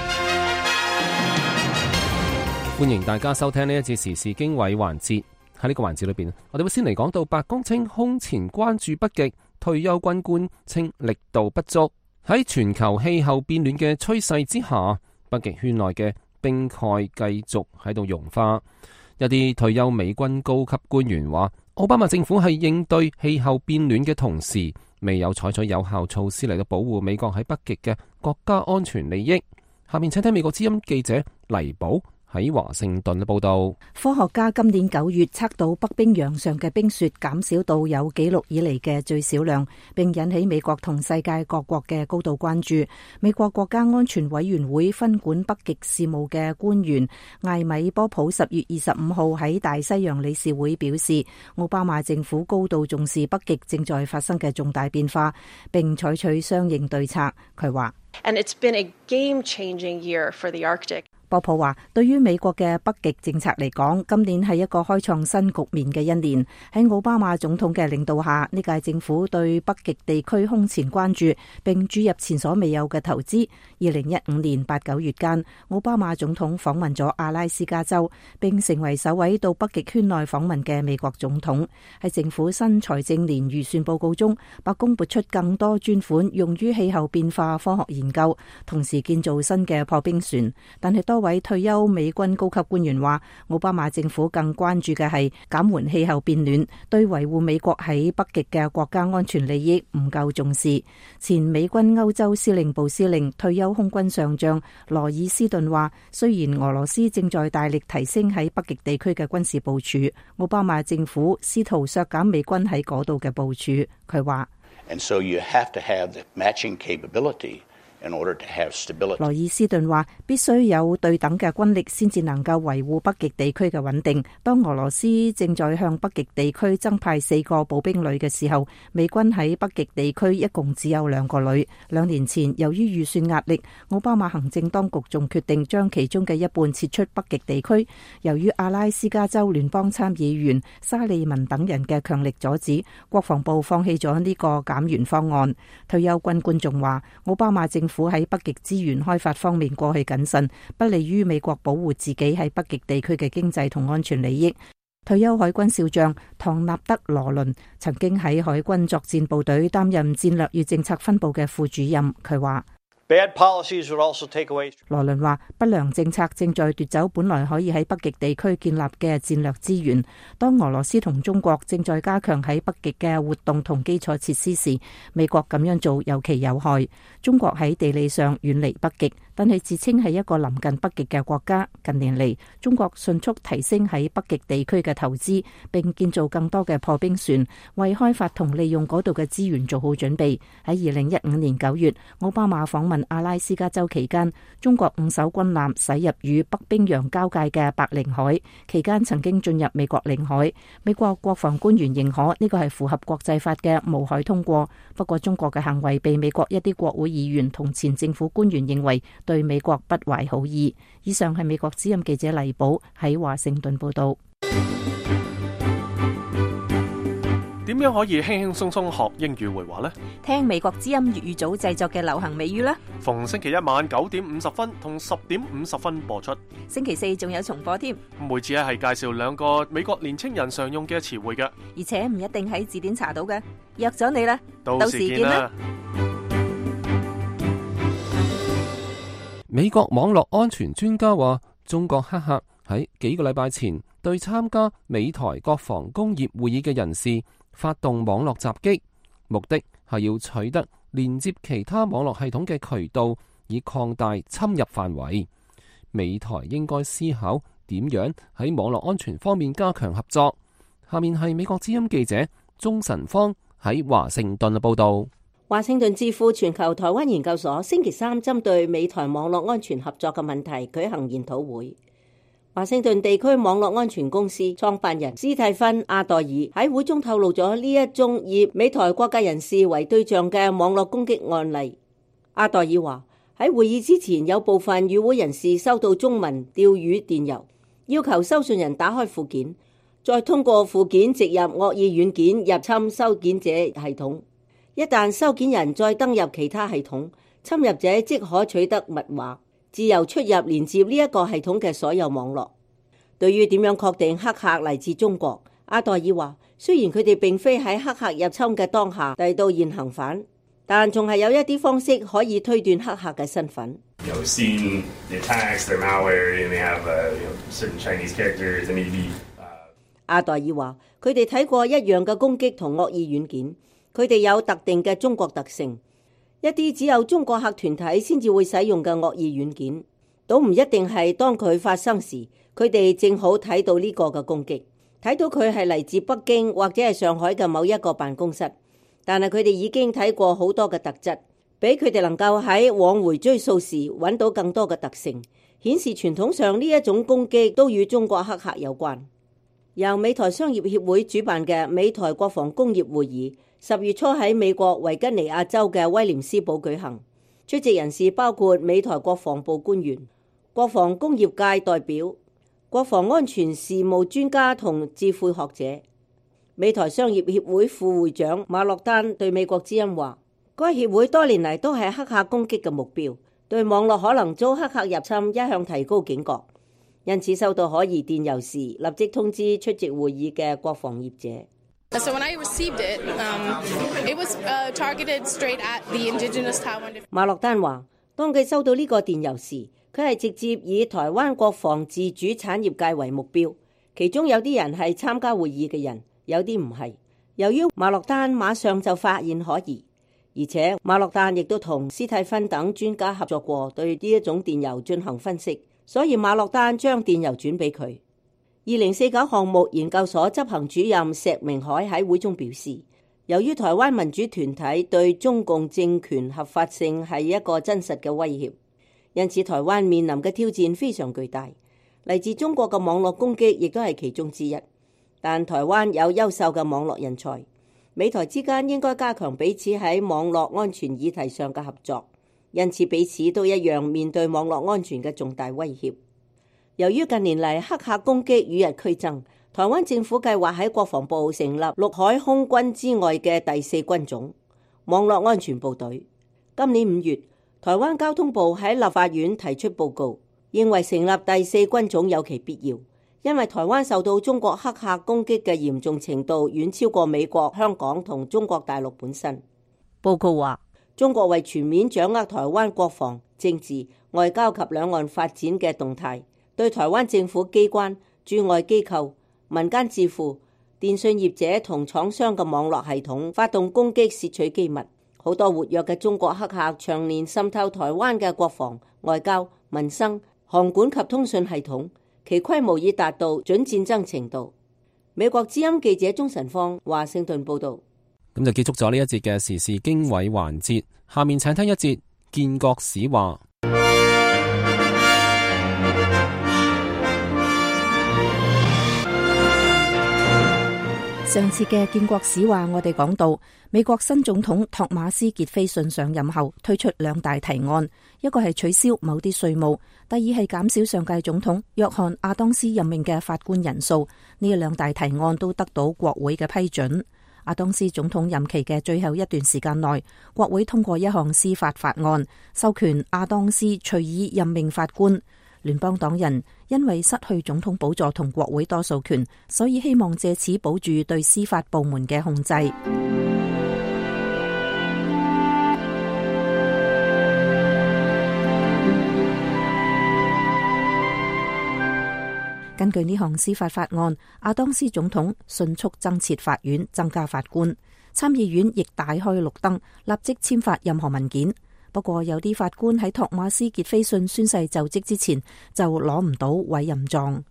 歡迎大家收聽呢一節時事經緯環節。喺呢個環節裏邊，我哋會先嚟講到白宮稱空前關注北極，退休軍官稱力度不足。喺全球氣候變暖嘅趨勢之下，北極圈內嘅冰蓋繼續喺度融化。一啲退休美軍高級官員話，奧巴馬政府係應對氣候變暖嘅同時，未有採取有效措施嚟到保護美國喺北極嘅國家安全利益。下面請聽美國之音記者黎寶喺華盛頓嘅報道。
科學家今年9月測到北冰洋上嘅冰雪減少到有紀錄以嚟嘅最少量，並引起美國同世界各國嘅高度關注。美國國家安全委員會分管北極事務嘅官員艾米波普10月25號喺大西洋理事會表示，奧巴馬政府高度重視北極正在發生嘅重大變化，並採取相應對策。佢話
And it's been a game-changing year for the Arctic.
波普話，對於美國嘅北極政策嚟講，今年係一個開創新局面嘅一年。喺奧巴馬總統嘅領導下，呢屆政府對北極地區空前關注，並注入前所未有嘅投資。2015年8、9月間，奧巴馬總統訪問咗阿拉斯加州，並成為首位到北極圈內訪問嘅美國總統。喺政府新財政年預算報告中，白宮撥出更多專款用於氣候變化科學研究，同時建造新嘅破冰船。但係多位退休美軍高級官員話，奧巴馬政府更關注嘅係減緩氣候變暖，對維護美國喺北極嘅國家安全利益唔夠重視。前美軍歐洲司令部司令、退休空軍上將羅爾斯頓話，雖然俄羅斯正在大力提升喺北極地區嘅軍事部署，奧巴馬政府試圖削減美軍喺嗰度嘅部署。佢話
And so you have to have the matching capability in order to have stability.
羅爾斯頓話，必須有對等嘅軍力先至能夠維護北極地區嘅穩定。當俄羅斯正在向北極地區增派4個步兵旅嘅時候，美軍喺北極地區一共只有2個旅。2年前，由於預算壓力，奧巴馬行政當局仲決定將其中嘅一半撤出北極地區。由於阿拉斯加州聯邦參議員沙利文等人嘅強力阻止，國防部放棄咗呢個減員方案。退休軍官仲話，奧巴馬政府喺北極資源開發方面過去謹慎，不利於美國保護自己喺北極地區嘅經濟同安全利益。退休海軍少將唐納德羅倫曾經喺海軍作戰部隊擔任戰略與政策分部嘅副主任，佢話羅倫話，不良政策正在奪走本來可以喺北極地區建立嘅戰略資源。當俄羅斯同中國正在加強喺北極嘅活動同基礎設施時，美國咁樣做尤其有害。中國喺地理上遠離北極，但係自稱係一個臨近北極嘅國家。近年嚟，中國迅速提升喺北極地區嘅投資，並建造更多嘅破冰船，為開發同利用嗰度嘅資源做好準備。喺2015年9月，奧巴馬訪問阿拉斯加州期間，中國5艘軍艦駛入與北冰洋交界嘅白令海，期間曾經進入美國領海。美國國防官員認可呢個係符合國際法嘅無海通過。不過中國嘅行為被美國一啲國會議員同前政府官員認為對美國不懷好意。以上係美國之音記者黎寶喺華盛頓報道。
點樣可以輕輕鬆鬆學英語會話呢？
聽美國之音粵語組製作嘅流行美語啦。
逢星期一晚9點50分同10點50分播出。
星期4仲有重播添。
每次係介紹2個美國年青人常用嘅詞彙嘅，
而且唔一定喺字典查到嘅。約咗你啦，
到時見啦。
美國網絡安全專家話，中國黑客喺幾個禮拜前對參加美台國防工業會議嘅人士發動網絡襲擊，目的係要取得連接其他網絡系統嘅渠道，以擴大侵入範圍。美台應該思考點樣喺網絡安全方面加強合作。下面係美國之音記者鍾晨芳喺華盛頓嘅報道。
華盛頓智庫全球台灣研究所星期三針對美台網絡安全合作嘅問題舉行研討會。華盛頓地區網絡安全公司創辦人斯蒂芬·阿代爾喺會中透露咗呢一宗以美台國界人士為對象嘅網絡攻擊案例。阿代爾話喺會議之前，有部分與會人士收到中文釣魚電郵，要求收信人打開附件，再通過附件植入惡意軟件入侵收件者系統。一旦收件人再登入其他系統，侵入者即可取得密碼，自由出入連接呢一個系統嘅所有網絡。對於點樣確定黑客嚟自中國，阿代爾話：雖然佢哋並非喺黑客入侵嘅當下逮到現行犯，但仲係有一啲方式可以推斷黑客嘅身份。阿代爾話：佢哋睇過一樣嘅攻擊同惡意軟件。佢哋有特定嘅中國特性，一啲只有中國客團體先至會使用嘅惡意軟件，都唔一定係當佢發生時，佢哋正好睇到呢個嘅攻擊，睇到佢係嚟自北京或者係上海嘅某一個辦公室，但係佢哋已經睇過好多嘅特質，俾佢哋能夠喺往回追溯時揾到更多嘅特性，顯示傳統上呢一種攻擊都與中國黑客有關。由美台商業協會主辦嘅美台國防工業會議10月初喺美國維吉尼亞州嘅威廉斯堡舉行，出席人士包括美台國防部官員、國防工業界代表、國防安全事務專家同智庫學者。美台商業協會副會長馬洛丹對美國之音話：該協會多年嚟都係黑客攻擊嘅目標，對網絡可能遭黑客入侵一向提高警覺，因此收到可疑電郵時立即通知出席會議嘅國防業者。
So when I received it, it was targeted straight at the indigenous Taiwan.
馬洛丹話：當佢收到呢個電郵時，佢係直接以台灣國防自主產業界為目標，其中有啲人係參加會議嘅人，有啲唔係。由於馬洛丹馬上就發現可疑，而且馬洛丹亦都同斯蒂芬等專家合作過，對呢一種電郵進行分析，所以馬洛丹將電郵轉俾佢。2049項目研究所執行主任石明海喺會中表示，由於台灣民主團體對中共政權合法性係一個真實嘅威脅，因此台灣面臨嘅挑戰非常巨大。嚟自中國嘅網絡攻擊亦都係其中之一，但台灣有優秀嘅網絡人才，美台之間應該加強彼此喺網絡安全議題上嘅合作，因此彼此都一樣面對網絡安全嘅重大威脅。由於近年嚟黑客攻擊與日俱增，台灣政府計劃喺國防部成立陸海空軍之外嘅第4軍種網絡安全部隊。今年5月，台灣交通部喺立法院提出報告，認為成立第4軍種有其必要，因為台灣受到中國黑客攻擊嘅嚴重程度遠超過美國、香港同中國大陸本身。報告話，中國為全面掌握台灣國防、政治、外交及兩岸發展嘅動態，對台灣政府機關、駐外機構、民間智庫、電信業者同廠商嘅網絡系統發動攻擊，竊取機密。好多活躍嘅中國黑客長年滲透台灣嘅國防、外交、民生、航管及通訊系統，其規模已達到準戰爭程度。美國之音記者鍾晨芳華盛頓報道。
咁就結束咗呢一節嘅時事經緯環節，下面請聽一節建國史話。
上次嘅建國史話，我哋講到美國新總統托馬斯傑菲遜上任後推出2大提案，一個係取消某啲稅務，第二係減少上屆總統約翰亞當斯任命嘅法官人數。呢2大提案都得到國會嘅批准。亞當斯總統任期嘅最後一段時間內，國會通過一項司法法案，授權亞當斯隨意任命法官。聯邦黨人因為失去總統寶座同國會多數權，所以希望借此保住對司法部門嘅控制。根據呢項司法法案，亞當斯總統迅速增設法院，增加法官。參議院亦大開綠燈，立即簽發任何文件。 不過有啲法官喺托馬斯傑菲遜宣誓就職之前就攞唔到委任狀。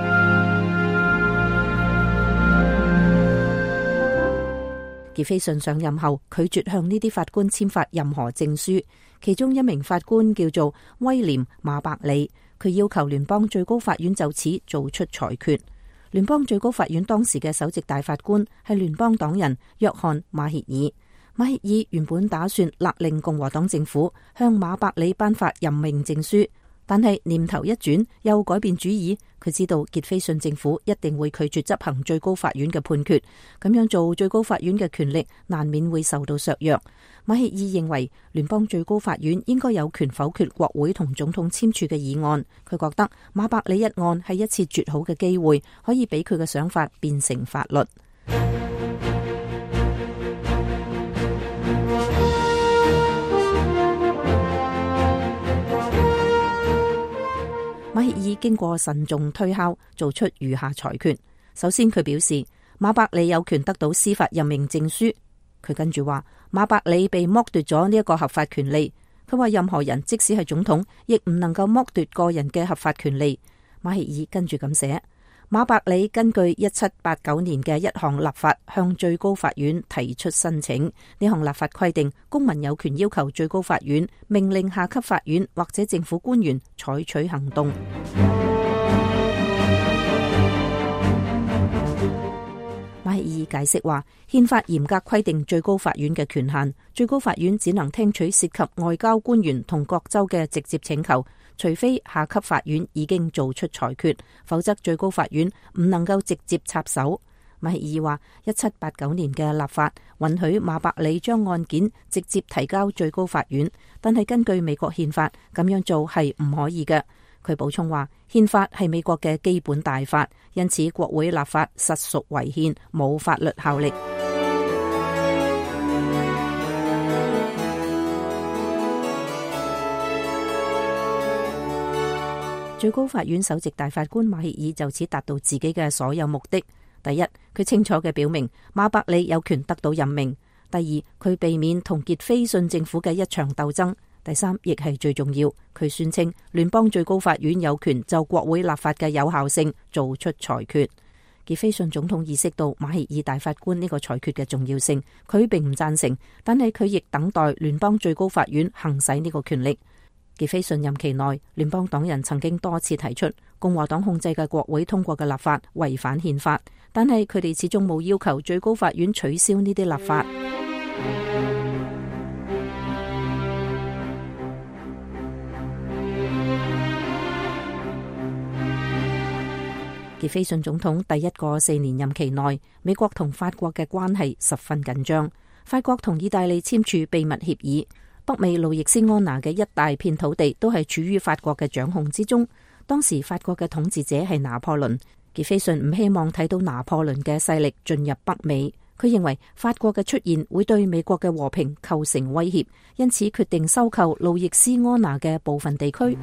傑菲遜上任後拒絕向呢啲法官簽發任何證書，其中一名法官叫做威廉馬伯里，佢要求聯邦最高法院就此做出裁決。聯邦最高法院當時嘅首席大法官係聯邦黨人約翰馬歇爾。馬歇爾原本打算勒令共和黨政府向馬伯里頒發任命證書，但係念頭一轉又改變主意。佢知道傑菲遜政府一定會拒絕執行最高法院嘅判決，咁樣做最高法院嘅權力難免會受到削弱。馬歇爾認為聯邦最高法院應該有權否決國會同總統簽署嘅議案。佢覺得馬伯里一案係一次絕好嘅機會，可以俾佢嘅想法變成法律。馬歇爾經過慎重推敲，做出如下裁決。首先，佢表示馬伯里有權得到司法任命證書。佢跟住話馬伯里被剝奪咗呢一個合法權利。佢話任何人即使係總統，亦唔能夠剝奪個人嘅合法權利。馬歇爾跟住咁寫：馬伯里根據1789年嘅一項立法向最高法院提出申請。呢項立法規定，公民有權要求最高法院命令下級法院或者政府官員採取行動。馬歇爾解釋話，憲法嚴格規定最高法院嘅權限，最高法院只能聽取涉及外交官員同各州嘅直接請求，除非下級法院已經做出裁決，否則最高法院唔能夠直接插手。馬歇爾話，1789年嘅立法允許馬伯里將案件直接提交最高法院，但係根據美國憲法，咁樣做係唔可以嘅。佢補充話，憲法係美國嘅基本大法，因此國會立法實屬違憲，冇法律效力。最高法院首席大法官馬歇爾就此達到自己嘅所有目的。第一，佢清楚嘅表明馬伯里有權得到任命；第二，佢避免同傑菲遜政府嘅一場鬥爭；第三，亦係最重要，佢宣稱聯邦最高法院有權就國會立法嘅有效性做出裁決。傑菲遜總統意識到馬歇爾大法官呢個裁決嘅重要性，佢並唔贊成，但係佢亦等待聯邦最高法院行使呢個權力。傑菲遜任期內，聯邦黨人曾經多次提出共和黨控制嘅國會通過嘅立法違反憲法，但係佢哋始終冇要求最高法院取消呢啲立法。傑菲遜總統第一個4年任期內，美國同法國嘅關係十分緊張。法國同意大利簽署秘密協議，北美路易斯安那嘅一大片土地都係處於法國嘅掌控之中。當時法國嘅統治者係拿破崙，傑菲遜唔希望睇到拿破崙嘅勢力進入北美。佢認為法國嘅出現會對美國嘅和平構成威脅，因此決定收購路易斯安那嘅部分地區。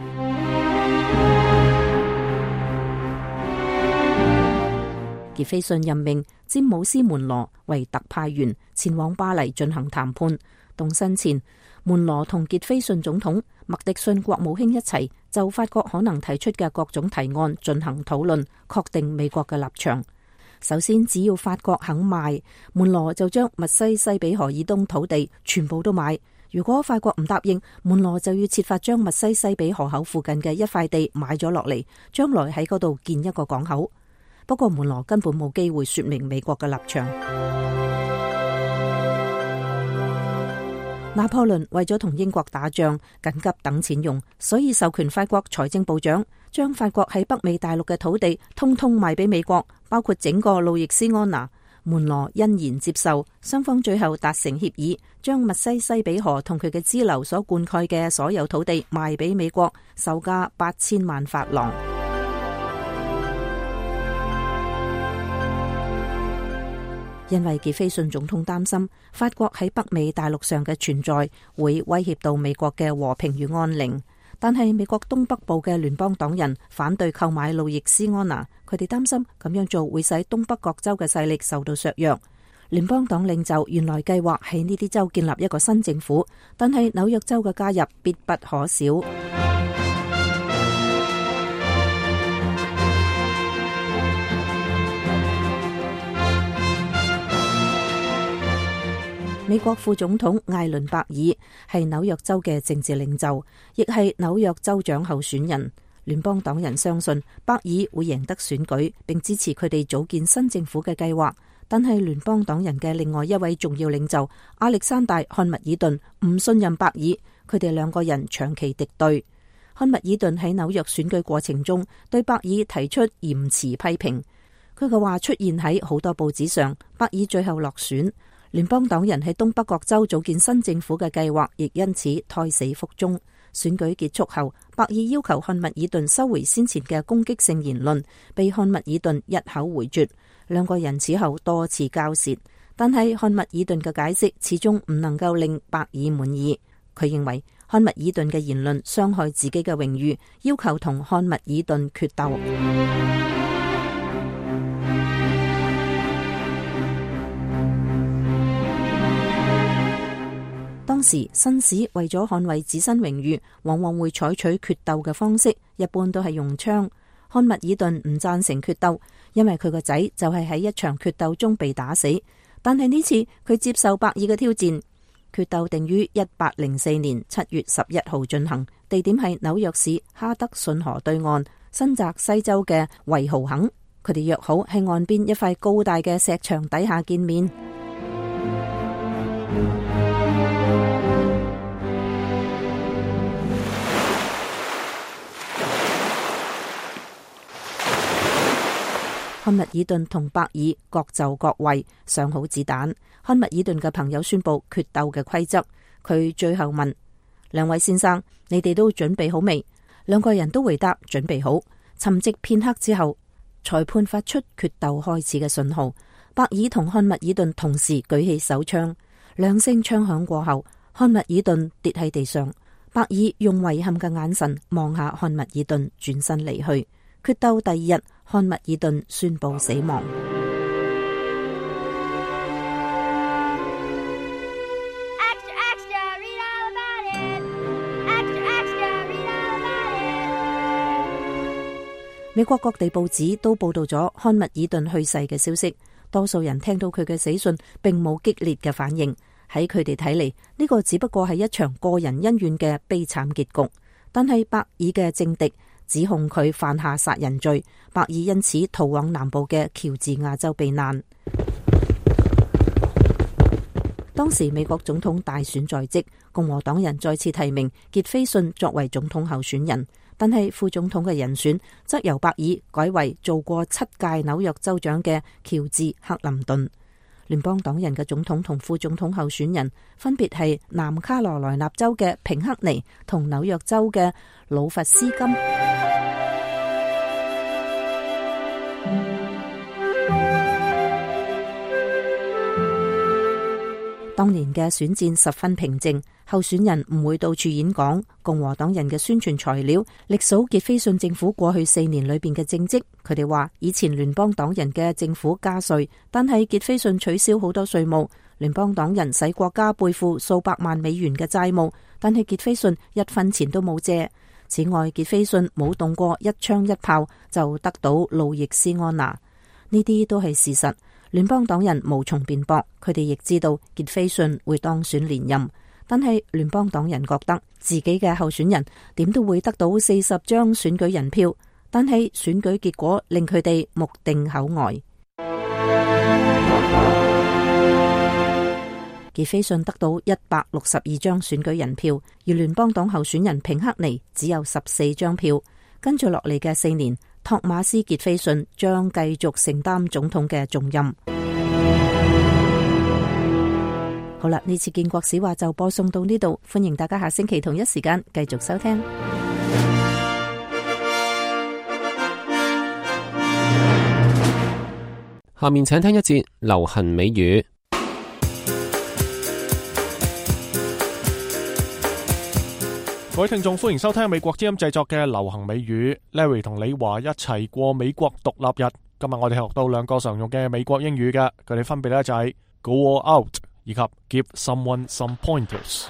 傑菲遜任命詹姆斯門羅為特派員前往巴黎進行談判。動身前，門羅同傑菲遜總統、麥迪遜國務卿一齊就法國可能提出嘅各種提案進行討論，確定美國嘅立場。首先，只要法國肯賣，門羅就將密西西比河以東土地全部都買。如果法國唔答應，門羅就要設法將密西西比河口附近嘅一塊地買咗落嚟，將來喺嗰度建一個港口。不過門羅根本冇機會說明美國嘅立場。拿破崙為咗同英國打仗，緊急等錢用，所以授權法國財政部長將法國喺北美大陸嘅土地通通賣俾美國，包括整個路易斯安那。門羅欣然接受，雙方最後達成協議，將密西西比河同佢嘅支流所灌溉嘅所有土地賣俾美國，售價8000萬法郎。因為傑菲遜總統擔心法國喺北美大陸上嘅存在會威脅到美國嘅和平與安寧，但係美國東北部嘅聯邦黨人反對購買路易斯安那，佢哋擔心咁樣做會使東北各州嘅勢力受到削弱。 聯邦黨領袖原來計劃喺呢啲州建立一個新政府，但係紐約州嘅加入必不可少。美國副總統艾倫伯爾係紐約州嘅政治領袖，亦係紐約州長候選人。聯邦黨人相信伯爾會贏得選舉，並支持佢哋組建新政府嘅計劃。但係聯邦黨人嘅另外一位重要領袖亞歷山大漢密爾頓唔信任伯爾，佢哋兩個人長期敵對。漢密爾頓喺紐約選舉過程中對伯爾提出嚴詞批評，佢嘅話出現喺好多報紙上。伯爾最後落選。聯邦黨人喺東北各州組建新政府嘅計劃亦因此胎死腹中。選舉結束後，伯爾要求漢密爾頓收回先前嘅攻擊性言論，被漢密爾頓一口回絕。兩個人此後多次交涉，但係漢密爾頓嘅解釋始終唔能夠令伯爾滿意。佢認為漢密爾頓嘅言論傷害自己嘅榮譽，要求同漢密爾頓決鬥。當時紳士為咗捍衛自身榮譽，往往會採取決鬥嘅方式，一般都係用槍。漢密爾頓唔贊成決鬥，因為佢個仔就係喺一場決鬥中被打死。但係呢次佢接受伯爾嘅挑戰。決鬥定於1804年7月11號進行，地點係紐約市哈德遜河對岸新澤西州嘅維豪肯。佢哋約好喺岸邊一塊高大嘅石牆底下見面。漢密爾頓同伯爾各就各位，上好子彈。漢密爾頓嘅朋友宣布決鬥嘅規則，佢最後問兩位先生：你哋都準備好未？兩個人都回答準備好。沉寂片刻之後，裁判發出決鬥開始嘅信號。伯爾同漢密爾頓同時舉起手槍，兩聲槍響過後，漢密爾頓跌喺地上。伯爾用遺憾嘅眼神望下漢密爾頓，轉身離去。決鬥第二日，漢密爾頓宣布死亡。美國各地報紙都報道咗漢密爾頓去世嘅消息，多數人聽到佢嘅死訊並冇激烈嘅反應。喺佢哋睇嚟，呢個只不過係一場個人恩怨嘅悲慘結局。但係伯爾嘅政敵指控佢犯下殺人罪，伯爾因此逃往南部嘅喬治亞州避難。當時美國總統大選在即，共和黨人再次提名傑斐遜作為總統候選人，但係副總統嘅人選則由伯爾改為做過7屆紐約州長嘅喬治克林頓。聯邦黨人嘅總統同副總統候選人分別係南卡羅來納州嘅平克尼同紐約州嘅魯弗斯金。當年嘅選戰十分平靜，候選人唔會到處演講。共和黨人嘅宣傳材料歷數傑斐遜政府過去4年裏邊嘅政績。佢哋話以前聯邦黨人嘅政府加稅，但係傑斐遜取消好多稅務。聯邦黨人使國家背負數百萬美元嘅債務，但係傑斐遜一分錢都冇借。此外，傑斐遜冇動過一槍一炮就得到路易斯安那，呢啲都係事實。聯邦黨人無從辯駁，佢哋亦知道傑斐遜會當選連任，但係聯邦黨人覺得自己嘅候選人點都會得到40張選舉人票，但係選舉結果令佢哋目定口呆。傑斐遜得到162張選舉人票，而聯邦黨候選人平克尼只有14張票。跟住落嚟嘅4年，托馬斯傑斐遜將繼續承擔總統嘅重任。好啦，呢次建國史話就播送到呢度，歡迎大家下星期同一時間繼續收聽。
下面請聽一節流行美語。
各位聽眾，歡迎收聽美國之音製作嘅流行美語。Larry 同李華一齊過美國獨立日。今日我哋學到2個常用嘅美國英語嘅，佢哋分別咧就係 Go all out 以及 Give someone some pointers。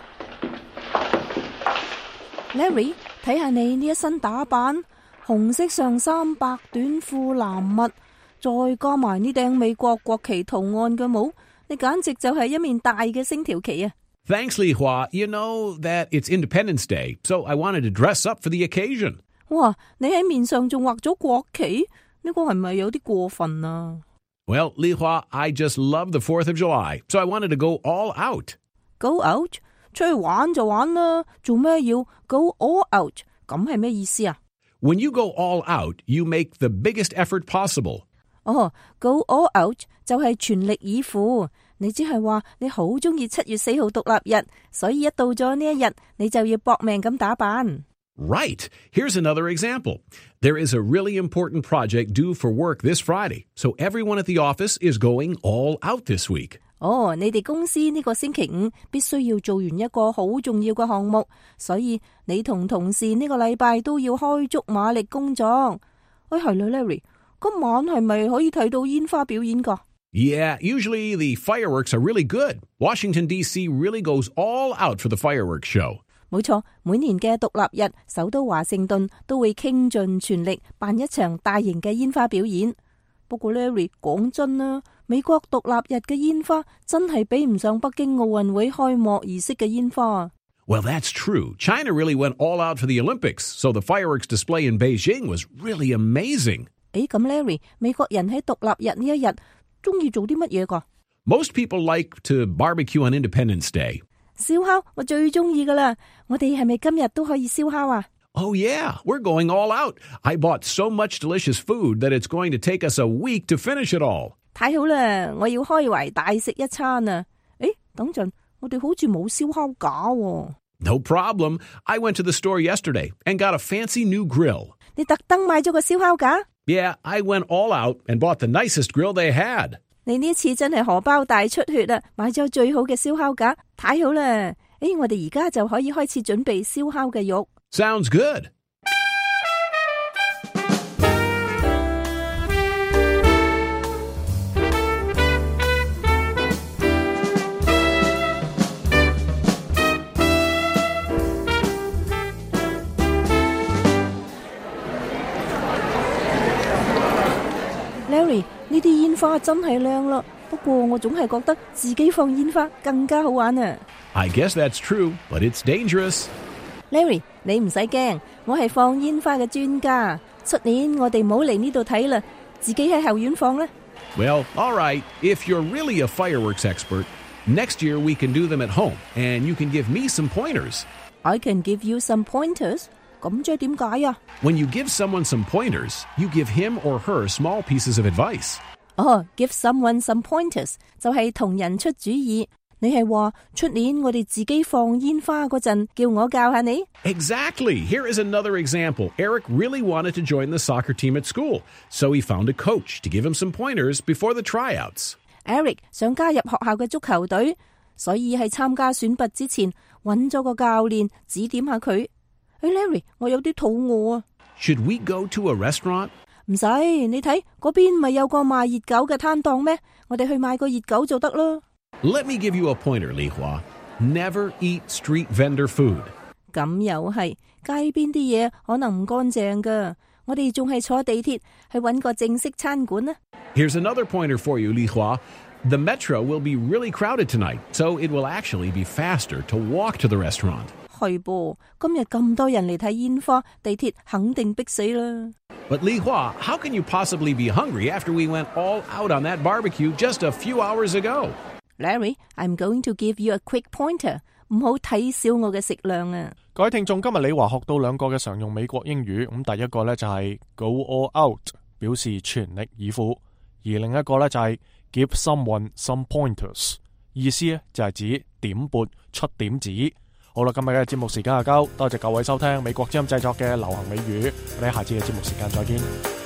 Larry， 睇下你呢一身打扮，紅色上衫、白短褲、藍襪，再加埋呢頂美國國旗圖案嘅帽，你簡直就係一面大嘅星條旗啊！
Thanks, Li Hua. You know that it's Independence Day, so I wanted to dress up for the occasion.
哇，你喺面上仲畫咗國旗，呢個係咪有啲過分啊？
Well, Li Hua, I just love the 4th of July, so I wanted to go all out.
Go out？ 出去玩就玩啦，做咩要 go all out？ 咁係咩意思啊？
When you go all out, you make the biggest effort possible.
哦 ，go all out 就係全力以赴。你只係話你好中意7月4號獨立日，所以一到咗呢一日，你就要搏命咁打扮。
Right. Here's another example. There is a really important project due for work this Friday, so everyone at the office is going all out this week.
哦，你哋公司呢個星期5必須要做完一個好重要嘅項目，所以你同同事呢個禮拜都要開足馬力工作。係啦 ，Larry， 今晚係咪可以睇到煙花表演㗎？
Yeah, usually the fireworks are really good. Washington, D.C. really goes all out for the fireworks show.
冇錯，每年嘅獨立日，首都華盛頓都會傾盡全力辦一場大型嘅煙花表演。不過 Larry， 講真啦，美國獨立日嘅煙花真係比唔上北京奧運會開幕儀式嘅煙花。
Well, that's true. China really went all out for the Olympics, so the fireworks display in Beijing was really amazing.
咁 Larry， 美國人喺獨立日呢一日中意做啲乜嘢㗎？
Most people like to barbecue on Independence Day.
燒烤我最中意㗎喇，我哋係咪今日都可以燒烤啊？
Oh yeah, we're going all out. I bought so much delicious food that it's going to take us a week to finish it all.
太好啦，我要開懷大食一餐啊！等陣，我哋好似冇燒烤架喎。
No problem. I went to the store yesterday and got a fancy new grill.
你特登買咗個燒烤架？
Yeah, I went all out and bought the nicest grill they had.
你呢次真係荷包大出血啊！買咗最好嘅燒烤架，太好啦！我哋而家就可以開始準備燒烤嘅肉。
Sounds good.
Larry， 呢啲煙花真係靚啦，不過我總係覺得自己放煙花更加好玩啊。
I guess that's true, but it's dangerous.
Larry， 你唔使驚，我係放煙花嘅專家。出年我哋唔好嚟呢度睇啦，自己喺後院放啦。
Well, all right. If you're really a fireworks expert, next year we can do them at home, and you can give me some pointers.
I can give you some pointers. 咁即係點解啊？
When you give someone some pointers, you give him or her small pieces of advice.
Give someone some pointers 就係同人出主意。你係話出年我哋自己放煙花嗰陣，叫我教下你？
Exactly. Here is another example. Eric really wanted to join the soccer team at school, so he found a coach to give him some pointers before the tryouts.
Eric 想加入學校嘅足球隊，所以喺參加選拔之前，揾咗個教練指點下佢。Larry， 我有啲肚餓啊。
Should we go to a restaurant?
唔使，你睇嗰邊咪有個賣熱狗嘅攤檔咩？我哋去買個熱狗就得啦。
Let me give you a pointer, Li Hua. Never eat street vendor food.
咁又係，街邊啲嘢可能唔乾淨噶。我哋仲係坐地鐵去揾個正式餐館啊。
Here's another pointer for you, Li Hua. The metro will be really crowded tonight, so it will actually be faster to walk to the restaurant.
係噃，今日咁多人嚟睇煙花，地鐵肯定逼死啦。
But Li Hua, how can you possibly be hungry after we went all out on that barbecue just a few hours ago?
Larry, I'm going to give you a quick pointer. 唔好睇小我嘅食量啊！
各位聽眾，今日李華學到2個嘅常用美國英語。咁第一個呢就係 go all out， 表示全力以赴；而另一個呢就係 give someone some pointers， 意思呢就係指點撥出點子。好啦，今日嘅節目時間就夠，多謝各位收聽美國之音製作嘅流行美語，我哋下次嘅節目時間再見。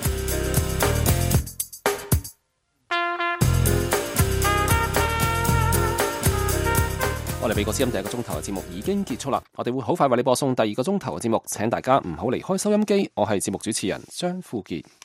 我哋美國之音第1個鐘頭嘅節目已經結束啦，我哋會好快為你播送第2個鐘頭嘅節目，請大家唔好離開收音機。我係節目主持人張富傑。